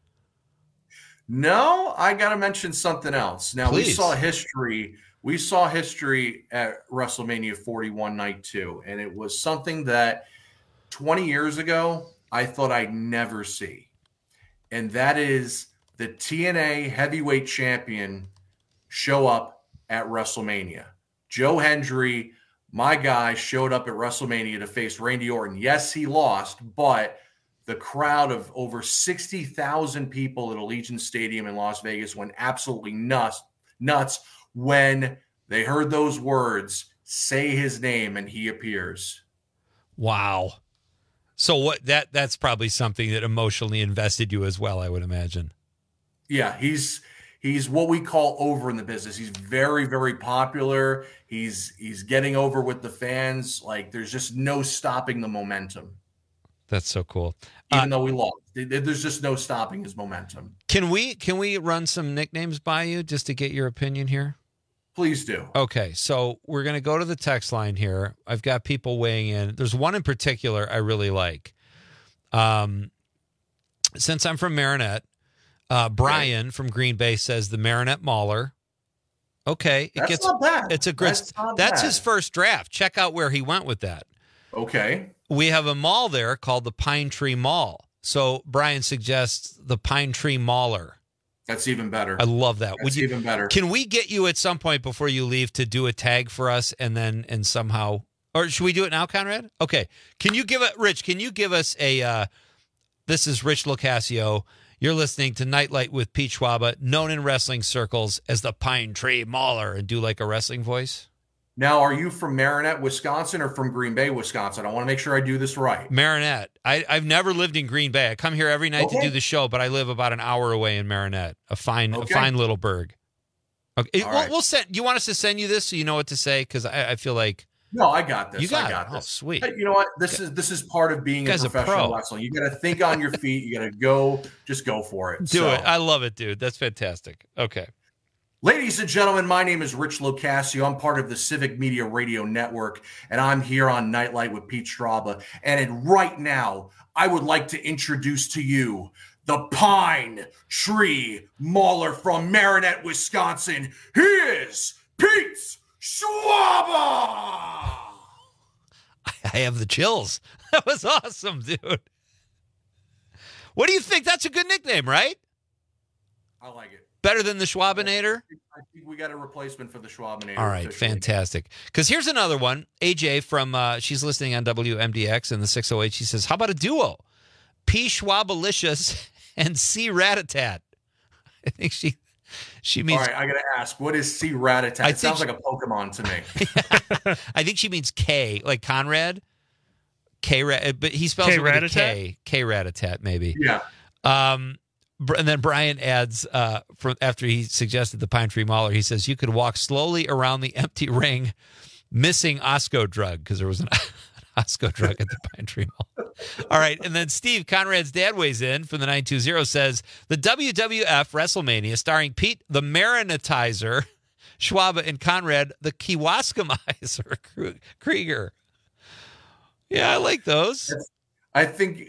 No, I got to mention something else. Now, Please. We saw history at WrestleMania 41 Night 2, and it was something that 20 years ago I thought I'd never see. And that is the TNA heavyweight champion show up at WrestleMania. Joe Hendry, my guy, showed up at WrestleMania to face Randy Orton. Yes, he lost, but the crowd of over 60,000 people at Allegiant Stadium in Las Vegas went absolutely nuts when they heard those words, "Say his name," and he appears. Wow. So that's probably something that emotionally invested you as well, I would imagine. Yeah, he's what we call over in the business. He's very, very popular. He's getting over with the fans. Like, there's just no stopping the momentum. That's so cool. Even though we lost, there's just no stopping his momentum. Can we run some nicknames by you just to get your opinion here? Please do. Okay, so we're going to go to the text line here. I've got people weighing in. There's one in particular I really like. since I'm from Marinette, Brian from Green Bay says the Marinette Mauler. Okay, That's not bad. It's a good. That's bad. his first draft. Check out where he went with that. Okay. We have a mall there called the Pine Tree Mall. So Brian suggests the Pine Tree Mauler. That's even better. I love that. That's even better. Can we get you at some point before you leave to do a tag for us and somehow, or should we do it now, Conrad? Okay. Can you give it, Rich? Can you give us a? This is Rich Locascio. You're listening to Nightlight with Pete Schwaba, known in wrestling circles as the Pine Tree Mauler, and do like a wrestling voice. Now, are you from Marinette, Wisconsin, or from Green Bay, Wisconsin? I want to make sure I do this right. Marinette. I've never lived in Green Bay. I come here every night to do the show, but I live about an hour away in Marinette, a fine little burg. Okay, we'll send. You want us to send you this so you know what to say? Because I feel like no, I got this. You got it. this. Oh, sweet. Hey, you know what? This is part of being a professional wrestler. You got to think on your feet. You got to go. Just go for it. Do it. I love it, dude. That's fantastic. Okay. Ladies and gentlemen, my name is Rich Locascio. I'm part of the Civic Media Radio Network, and I'm here on Nightlight with Pete Straba. And right now, I would like to introduce to you the Pine Tree Mauler from Marinette, Wisconsin. He is Pete Schwaba! I have the chills. That was awesome, dude. What do you think? That's a good nickname, right? I like it. Better than the Schwabinator? I think we got a replacement for the Schwabinator. All right, fantastic. Because here's another one. AJ from, she's listening on WMDX in the 608. She says, how about a duo? P. Schwabalicious and C. Ratatat. I think she means... All right, I got to ask, what is C. Ratatat? It sounds like a Pokemon to me. I think she means K, like Conrad. But he spells it with a K. K. Ratatat, maybe. Yeah. And then Brian adds, after he suggested the Pine Tree Mauler, he says, you could walk slowly around the empty ring, missing Osco drug, because there was an Osco drug at the Pine Tree Mall. All right. And then Steve, Conrad's dad, weighs in from the 920, says, the WWF WrestleMania starring Pete, the Marinetizer, Schwaba, and Conrad, the Kewaskumizer Krieger. Yeah, I like those. I think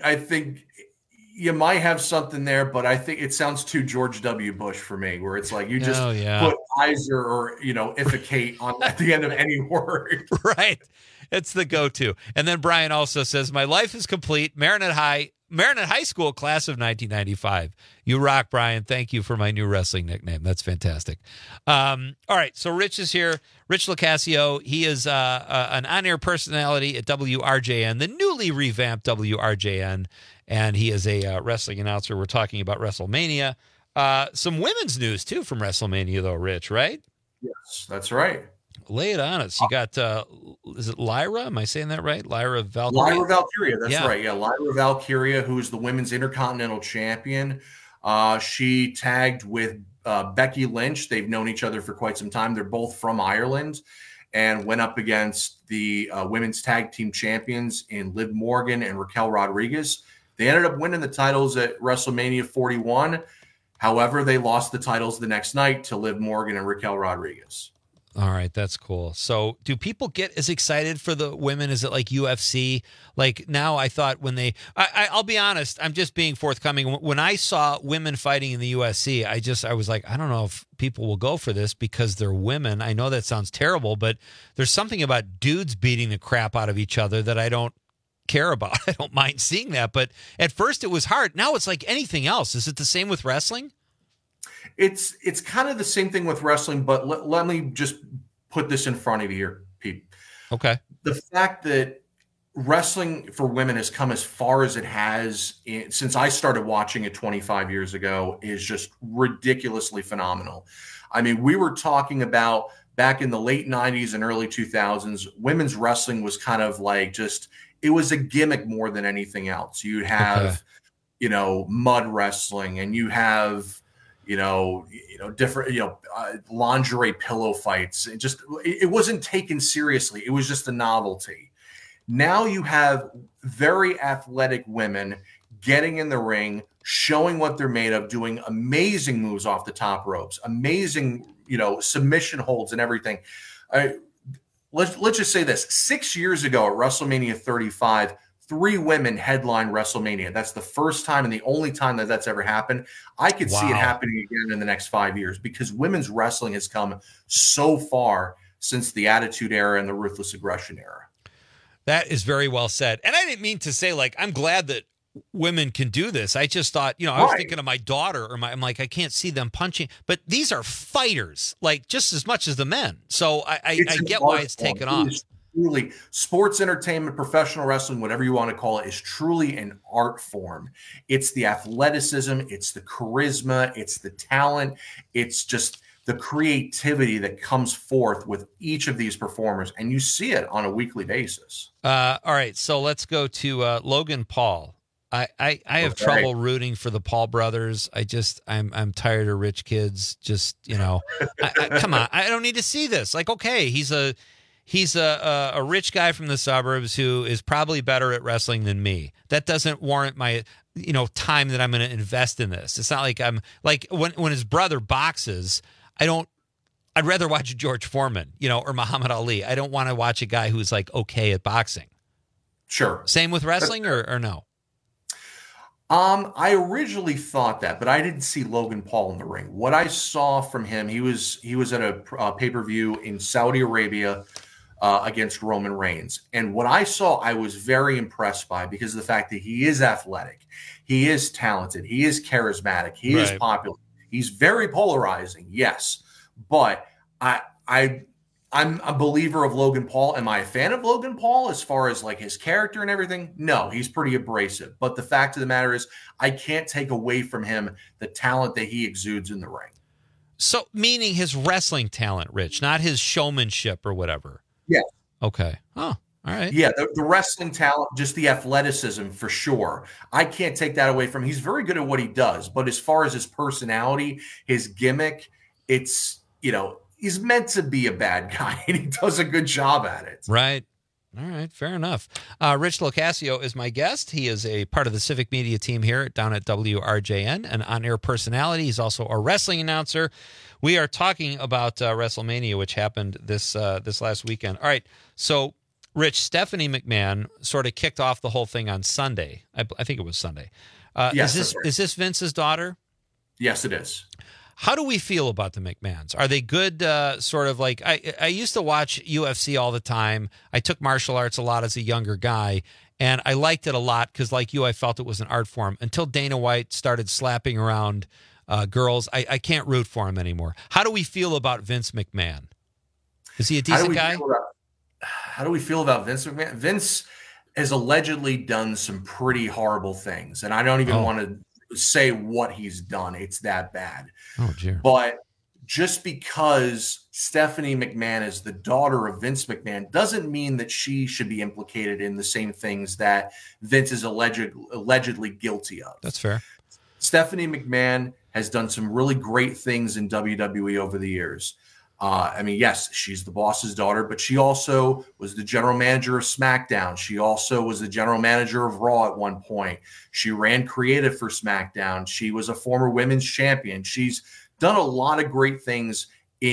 you might have something there, but I think it sounds too George W. Bush for me, where it's like you just put Iser or, Ificate on at the end of any word. Right. It's the go-to. And then Brian also says, my life is complete. Marinette High School, class of 1995. You rock, Brian. Thank you for my new wrestling nickname. That's fantastic. All right, so Rich is here. Rich Locascio. He is an on-air personality at WRJN, the newly revamped WRJN, and he is a wrestling announcer. We're talking about WrestleMania. Some women's news, too, from WrestleMania, though, Rich, right? Yes, that's right. Lay it on us. You got, is it Lyra? Am I saying that right? Lyra Valkyria? Lyra Valkyria, that's right. Yeah, Lyra Valkyria, who is the women's Intercontinental Champion. She tagged with Becky Lynch. They've known each other for quite some time. They're both from Ireland and went up against the women's tag team champions in Liv Morgan and Raquel Rodriguez. They ended up winning the titles at WrestleMania 41. However, they lost the titles the next night to Liv Morgan and Raquel Rodriguez. All right, that's cool. So do people get as excited for the women? Is it like UFC? Like now I thought when I'll be honest, I'm just being forthcoming. When I saw women fighting in the UFC, I was like, I don't know if people will go for this because they're women. I know that sounds terrible, but there's something about dudes beating the crap out of each other that I don't care about. I don't mind seeing that. But at first it was hard. Now it's like anything else. Is it the same with wrestling? It's kind of the same thing with wrestling, but let me just put this in front of you here, Pete. Okay. The fact that wrestling for women has come as far as it has since I started watching it 25 years ago is just ridiculously phenomenal. I mean, we were talking about back in the late 90s and early 2000s, women's wrestling was kind of like it was a gimmick more than anything else. You have, mud wrestling, and you have, different, lingerie pillow fights. It wasn't taken seriously. It was just a novelty. Now you have very athletic women getting in the ring, showing what they're made of, doing amazing moves off the top ropes, amazing, submission holds and everything. Let's just say this. 6 years ago at WrestleMania 35, 3 women headline WrestleMania. That's the first time and the only time that that's ever happened. I could see it happening again in the next 5 years because women's wrestling has come so far since the Attitude Era and the Ruthless Aggression Era. That is very well said. And I didn't mean to say, like, I'm glad that women can do this. I just thought, I was thinking of my daughter I'm like, I can't see them punching. But these are fighters, like, just as much as the men. So I get why it's taken off. Truly, sports entertainment, professional wrestling, whatever you want to call it, is truly an art form. It's the athleticism, it's the charisma, it's the talent, it's just the creativity that comes forth with each of these performers, and you see it on a weekly basis. All right, so let's go to Logan Paul. I have trouble rooting for the Paul brothers. I'm tired of rich kids. Just come on, I don't need to see this. Like, okay, he's a rich guy from the suburbs who is probably better at wrestling than me. That doesn't warrant my time that I'm going to invest in this. It's not like I'm like when his brother boxes. I'd rather watch George Foreman, or Muhammad Ali. I don't want to watch a guy who's like okay at boxing. Sure. Same with wrestling or no? I originally thought that, but I didn't see Logan Paul in the ring. What I saw from him, he was at a pay-per-view in Saudi Arabia against Roman Reigns. And what I saw, I was very impressed by because of the fact that he is athletic. He is talented. He is charismatic. He is popular. He's very polarizing, yes. But I'm a believer of Logan Paul. Am I a fan of Logan Paul as far as like his character and everything? No, he's pretty abrasive. But the fact of the matter is I can't take away from him the talent that he exudes in the ring. So meaning his wrestling talent, Rich, not his showmanship or whatever. Yeah. Okay. Oh, all right. Yeah, the wrestling talent, just the athleticism for sure. I can't take that away from him. He's very good at what he does. But as far as his personality, his gimmick, it's, he's meant to be a bad guy, and he does a good job at it. Right. All right. Fair enough. Rich Locascio is my guest. He is a part of the Civic Media team here down at WRJN, an on-air personality. He's also a wrestling announcer. We are talking about WrestleMania, which happened this last weekend. All right. So, Rich, Stephanie McMahon sort of kicked off the whole thing on Sunday. I think it was Sunday. Yes, is this Vince's daughter? Yes, it is. How do we feel about the McMahons? Are they good, sort of like, I used to watch UFC all the time. I took martial arts a lot as a younger guy, and I liked it a lot because, like you, I felt it was an art form until Dana White started slapping around girls. I can't root for him anymore. How do we feel about Vince McMahon? Is he a decent guy? How do we feel about Vince McMahon? Vince has allegedly done some pretty horrible things, and I don't even want to say what he's done. It's that bad. Oh, dear. But just because Stephanie McMahon is the daughter of Vince McMahon doesn't mean that she should be implicated in the same things that Vince is allegedly guilty of. That's fair. Stephanie McMahon has done some really great things in WWE over the years. Yes, she's the boss's daughter, but she also was the general manager of SmackDown. She also was the general manager of Raw at one point. She ran creative for SmackDown. She was a former women's champion. She's done a lot of great things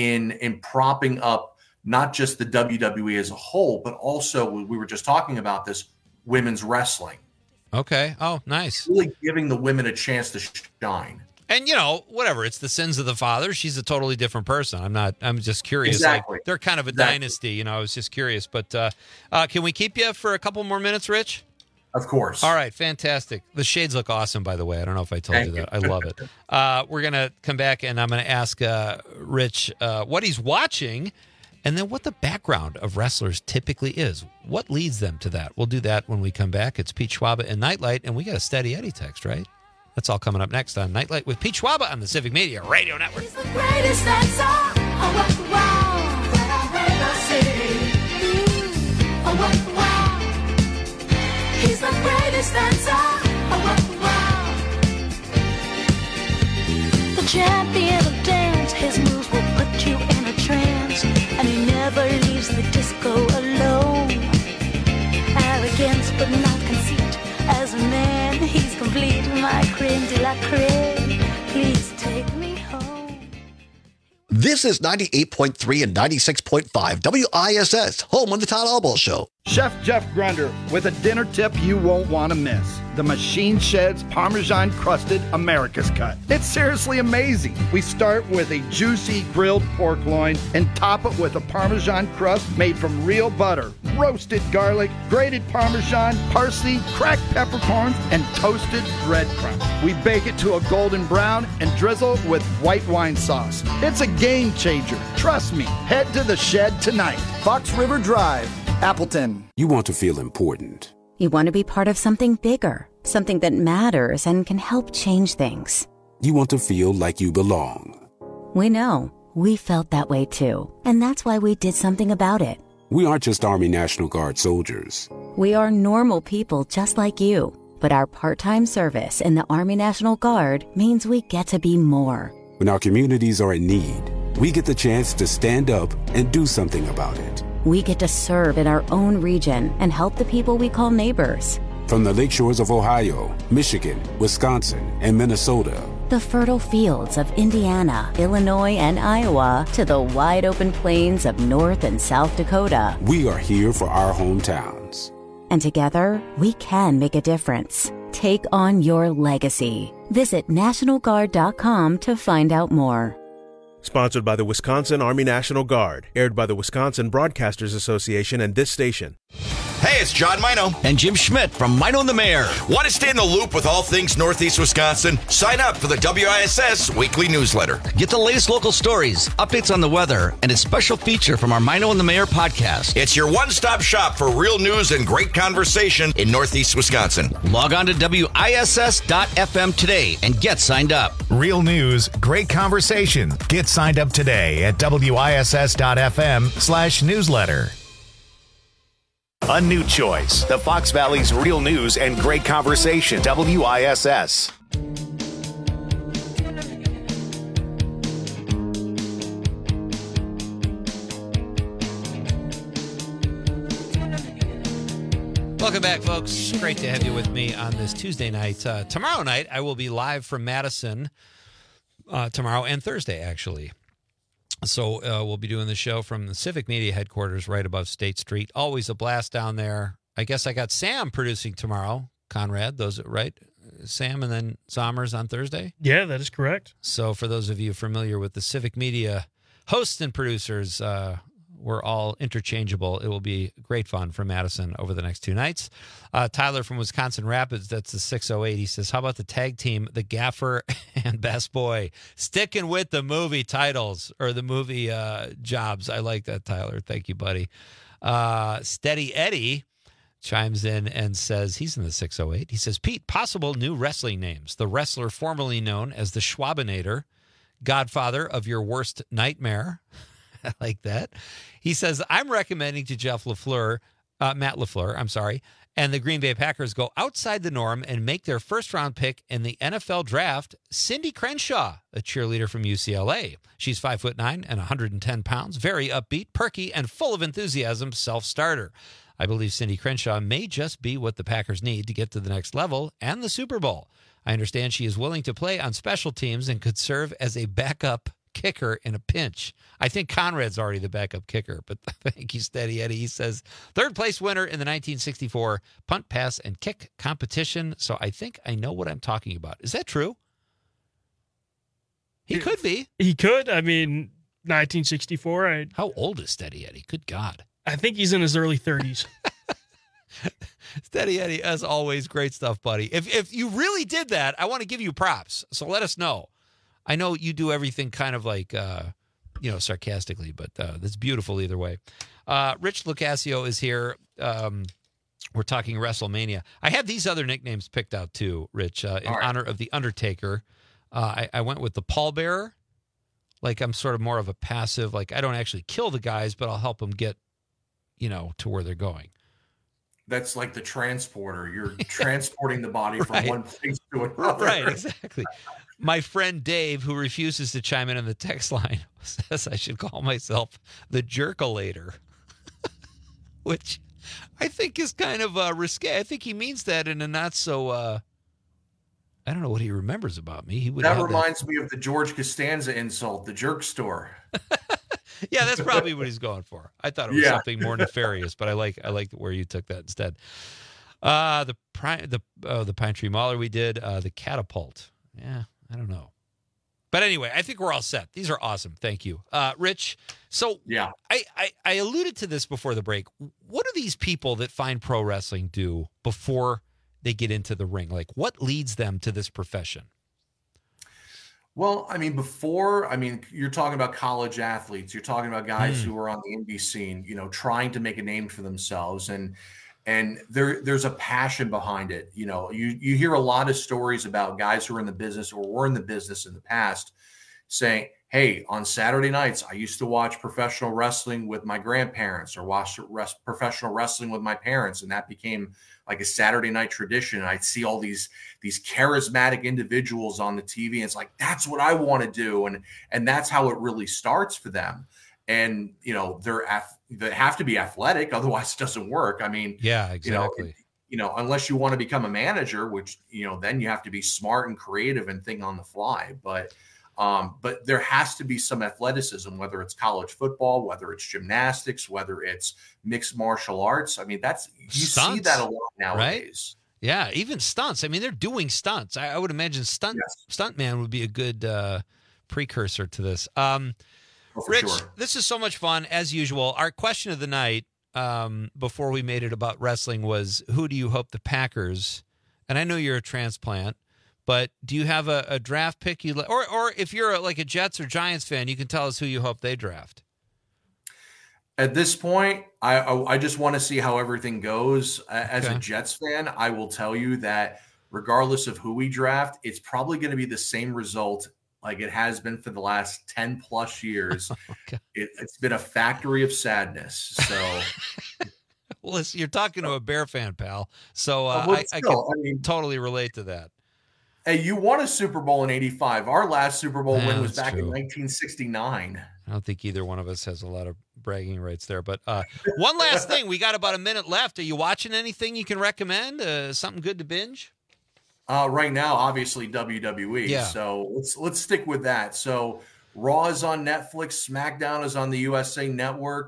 in propping up not just the WWE as a whole, but also, we were just talking about this, women's wrestling. Okay. Oh, nice. Really giving the women a chance to shine. And, whatever, it's the sins of the father. She's a totally different person. I'm just curious. Exactly. Like, they're kind of a dynasty, I was just curious. But can we keep you for a couple more minutes, Rich? Of course. All right, fantastic. The shades look awesome, by the way. I don't know if I told you that. I love it. We're going to come back, and I'm going to ask Rich what he's watching and then what the background of wrestlers typically is. What leads them to that? We'll do that when we come back. It's Pete Schwaba and Nightlight, and we got a Steady Eddie text, right? That's all coming up next on Nightlight with Pete Schwaba on the Civic Media Radio Network. He's the greatest dancer. Oh, wow, wow. When I heard her say, oh, wow, wow. He's the greatest dancer. Oh, wow, wow. The champion of dance. His moves will put you in a trance, and he never leaves the disco alone. Arrogance, but not conceit. As a man, he's complete, my creme de la creme. Please take me home. This is 98.3 and 96.5 WISS, home of the Todd Albaugh Show. Chef Jeff Grunder with a dinner tip you won't want to miss. The Machine Shed's Parmesan Crusted America's Cut. It's seriously amazing. We start with a juicy grilled pork loin and top it with a Parmesan crust made from real butter, roasted garlic, grated Parmesan, parsley, cracked peppercorns, and toasted breadcrumbs. We bake it to a golden brown and drizzle with white wine sauce. It's a game changer. Trust me. Head to the Shed tonight. Fox River Drive, Appleton. You want to feel important. You want to be part of something bigger, something that matters and can help change things. You want to feel like you belong. We know. We felt that way too. And that's why we did something about it. We aren't just Army National Guard soldiers. We are normal people just like you. But our part-time service in the Army National Guard means we get to be more. When our communities are in need, we get the chance to stand up and do something about it. We get to serve in our own region and help the people we call neighbors. From the lakeshores of Ohio, Michigan, Wisconsin, and Minnesota, the fertile fields of Indiana, Illinois, and Iowa, to the wide open plains of North and South Dakota. We are here for our hometowns. And together, we can make a difference. Take on your legacy. Visit NationalGuard.com to find out more. Sponsored by the Wisconsin Army National Guard. Aired by the Wisconsin Broadcasters Association and this station. Hey, it's John Mino. And Jim Schmidt from Mino and the Mayor. Want to stay in the loop with all things Northeast Wisconsin? Sign up for the WISS weekly newsletter. Get the latest local stories, updates on the weather, and a special feature from our Mino and the Mayor podcast. It's your one-stop shop for real news and great conversation in Northeast Wisconsin. Log on to WISS.FM today and get signed up. Real news, great conversation. Get signed up today at WISS.FM/newsletter. A new choice. The Fox Valley's real news and great conversation. WISS. Welcome back, folks. Great to have you with me on this Tuesday night. Tomorrow night, I will be live from Madison tomorrow and Thursday, actually. So we'll be doing the show from the Civic Media headquarters right above State Street. Always a blast down there. I guess I got Sam producing tomorrow. Conrad, those right? Sam and then Zommers on Thursday? Yeah, that is correct. So for those of you familiar with the Civic Media hosts and producers, we're all interchangeable. It will be great fun for Madison over the next two nights. Tyler from Wisconsin Rapids, that's the 608. He says, how about the tag team, the Gaffer and Best Boy? Sticking with the movie titles or the movie jobs. I like that, Tyler. Thank you, buddy. Steady Eddie chimes in and says, he's in the 608. He says, Pete, possible new wrestling names. The wrestler formerly known as the Schwabinator, godfather of your worst nightmare. I like that. He says, I'm recommending to Matt LaFleur, and the Green Bay Packers go outside the norm and make their first-round pick in the NFL draft, Cindy Crenshaw, a cheerleader from UCLA. She's 5'9" and 110 pounds, very upbeat, perky, and full of enthusiasm, self-starter. I believe Cindy Crenshaw may just be what the Packers need to get to the next level and the Super Bowl. I understand she is willing to play on special teams and could serve as a backup kicker in a pinch. I think Conrad's already the backup kicker, but thank you, Steady Eddie. He says, third place winner in the 1964 punt, pass, and kick competition. So I think I know what I'm talking about. Is that true? He could be. He could. I mean, 1964. How old is Steady Eddie? Good God. I think he's in his early 30s. Steady Eddie, as always, great stuff, buddy. If you really did that, I want to give you props. So let us know. I know you do everything kind of like, sarcastically, but that's beautiful either way. Rich Lucasio is here. We're talking WrestleMania. I had these other nicknames picked out too, Rich, in honor of The Undertaker. I went with the pallbearer. Like I'm sort of more of a passive, like I don't actually kill the guys, but I'll help them get, to where they're going. That's like the transporter. You're transporting the body from one place to another. Right, exactly. My friend Dave, who refuses to chime in on the text line, says I should call myself the Jerkulator, which I think is kind of risque. I think he means that in a not so I don't know what he remembers about me. He would. That reminds me of the George Costanza insult, the jerk store. Yeah, that's probably what he's going for. I thought it was something more nefarious, but I like where you took that instead. The Pine Tree Mauler we did, the Catapult. Yeah, I don't know. But anyway, I think we're all set. These are awesome. Thank you. Rich, so I alluded to this before the break. What do these people that find pro wrestling do before they get into the ring? Like, what leads them to this profession? Well, you're talking about college athletes. You're talking about guys who are on the indie scene, trying to make a name for themselves. And there's a passion behind it. You hear a lot of stories about guys who are in the business or were in the business in the past saying, hey, on Saturday nights, I used to watch professional wrestling with my grandparents or watch professional wrestling with my parents. And that became like a Saturday night tradition. And I'd see all these charismatic individuals on the TV. And it's like, that's what I want to do. And that's how it really starts for them. And, they have to be athletic. Otherwise it doesn't work. I mean, yeah, exactly. Unless you want to become a manager, which, then you have to be smart and creative and think on the fly. But there has to be some athleticism, whether it's college football, whether it's gymnastics, whether it's mixed martial arts. I mean, you see that a lot nowadays. Right? Yeah, even stunts. I mean, they're doing stunts. I would imagine stuntman would be a good precursor to this. Rich, this is so much fun, as usual. Our question of the night before we made it about wrestling was, who do you hope the Packers, and I know you're a transplant, but do you have a draft pick or if you're like a Jets or Giants fan, you can tell us who you hope they draft? At this point, I just want to see how everything goes. As a Jets fan, I will tell you that regardless of who we draft, it's probably going to be the same result like it has been for the last 10 plus years. It's been a factory of sadness. So, well, you're talking to a Bear fan, pal. So I can totally relate to that. Hey, you won a Super Bowl in '85. Our last Super Bowl win was back in 1969. I don't think either one of us has a lot of bragging rights there. But one last thing. We got about a minute left. Are you watching anything you can recommend? Something good to binge? Right now, obviously WWE. Yeah. So let's stick with that. So Raw is on Netflix. SmackDown is on the USA Network.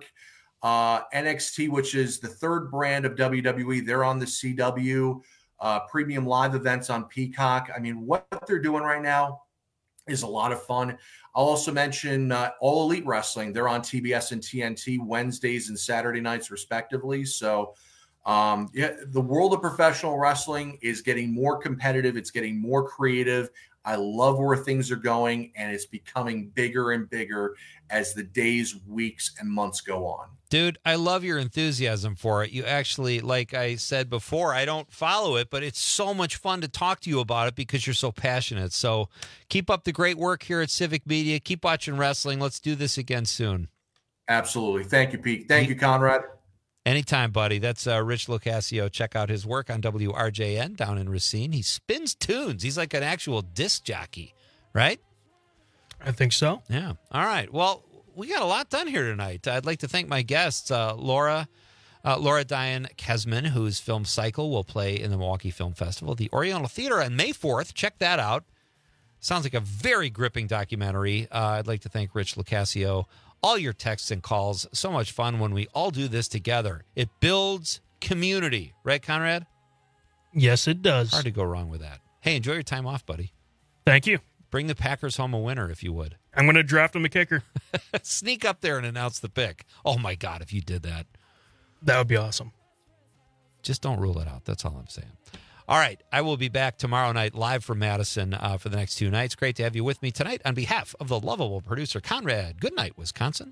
NXT, which is the third brand of WWE, they're on the CW. Premium live events on Peacock. I mean, what they're doing right now is a lot of fun. I'll also mention All Elite Wrestling. They're on TBS and TNT Wednesdays and Saturday nights, respectively. So the world of professional wrestling is getting more competitive. It's getting more creative. I love where things are going, and it's becoming bigger and bigger as the days, weeks, and months go on. Dude, I love your enthusiasm for it. You actually, like I said before, I don't follow it, but it's so much fun to talk to you about it because you're so passionate. So keep up the great work here at Civic Media. Keep watching wrestling. Let's do this again soon. Absolutely. Thank you, Pete. Thank you, Conrad. Anytime, buddy. That's Rich Lucasio. Check out his work on WRJN down in Racine. He spins tunes. He's like an actual disc jockey, right? I think so. Yeah. All right. Well, we got a lot done here tonight. I'd like to thank my guests, Laura Diane Kesman, whose film Cycle will play in the Milwaukee Film Festival, the Oriental Theater on May 4th. Check that out. Sounds like a very gripping documentary. I'd like to thank Rich Lucasio. All your texts and calls. So much fun when we all do this together. It builds community. Right, Conrad? Yes, it does. Hard to go wrong with that. Hey, enjoy your time off, buddy. Thank you. Bring the Packers home a winner, if you would. I'm going to draft him a kicker. Sneak up there and announce the pick. Oh, my God, if you did that. That would be awesome. Just don't rule it out. That's all I'm saying. All right, I will be back tomorrow night live from Madison for the next 2 nights. Great to have you with me tonight. On behalf of the lovable producer, Conrad, good night, Wisconsin.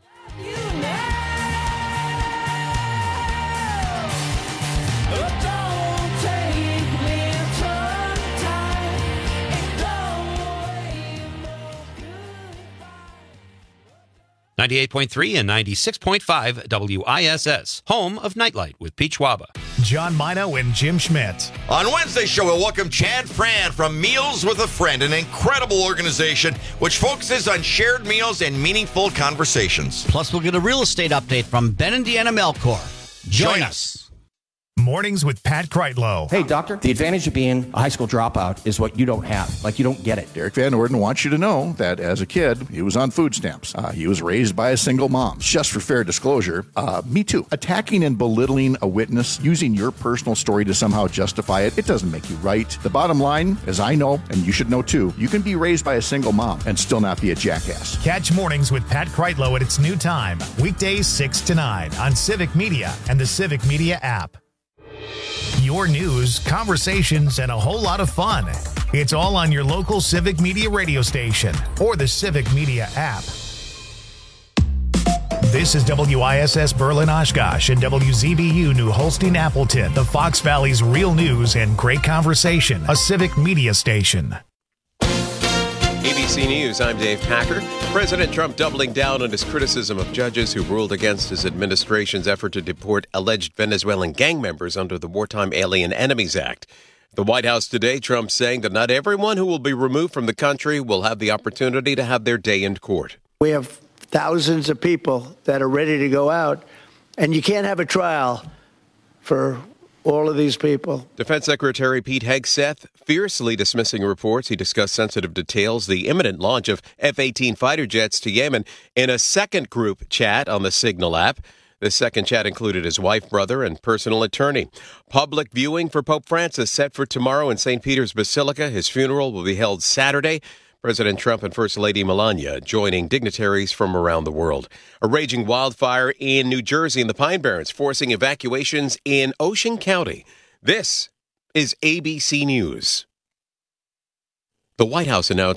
Don't take me time. 98.3 and 96.5 WISS, home of Nightlight with Pete Schwaba. John Mino and Jim Schmidt. On Wednesday's show, we'll welcome Chad Fran from Meals with a Friend, an incredible organization which focuses on shared meals and meaningful conversations. Plus, we'll get a real estate update from Ben and Deanna Melkor. Join us. Mornings with Pat Kreitlow. Hey, doctor, the advantage of being a high school dropout is what you don't have. Like, you don't get it. Derek Van Orden wants you to know that as a kid, he was on food stamps. He was raised by a single mom. Just for fair disclosure, me too. Attacking and belittling a witness, using your personal story to somehow justify it, it doesn't make you right. The bottom line, as I know, and you should know too, you can be raised by a single mom and still not be a jackass. Catch Mornings with Pat Kreitlow at its new time, weekdays 6 to 9 on Civic Media and the Civic Media app. Your news, conversations, and a whole lot of fun. It's all on your local Civic Media radio station or the Civic Media app. This is WISS Berlin Oshkosh and WZBU New Holstein Appleton, the Fox Valley's real news and great conversation, a Civic Media station. ABC News, I'm Dave Packer. President Trump doubling down on his criticism of judges who ruled against his administration's effort to deport alleged Venezuelan gang members under the Wartime Alien Enemies Act. The White House today, Trump saying that not everyone who will be removed from the country will have the opportunity to have their day in court. We have thousands of people that are ready to go out, and you can't have a trial for all of these people. Defense Secretary Pete Hegseth fiercely dismissing reports. He discussed sensitive details, the imminent launch of F-18 fighter jets to Yemen in a second group chat on the Signal app. The second chat included his wife, brother, and personal attorney. Public viewing for Pope Francis set for tomorrow in St. Peter's Basilica. His funeral will be held Saturday. President Trump and First Lady Melania joining dignitaries from around the world. A raging wildfire in New Jersey and the Pine Barrens forcing evacuations in Ocean County. This is ABC News. The White House announced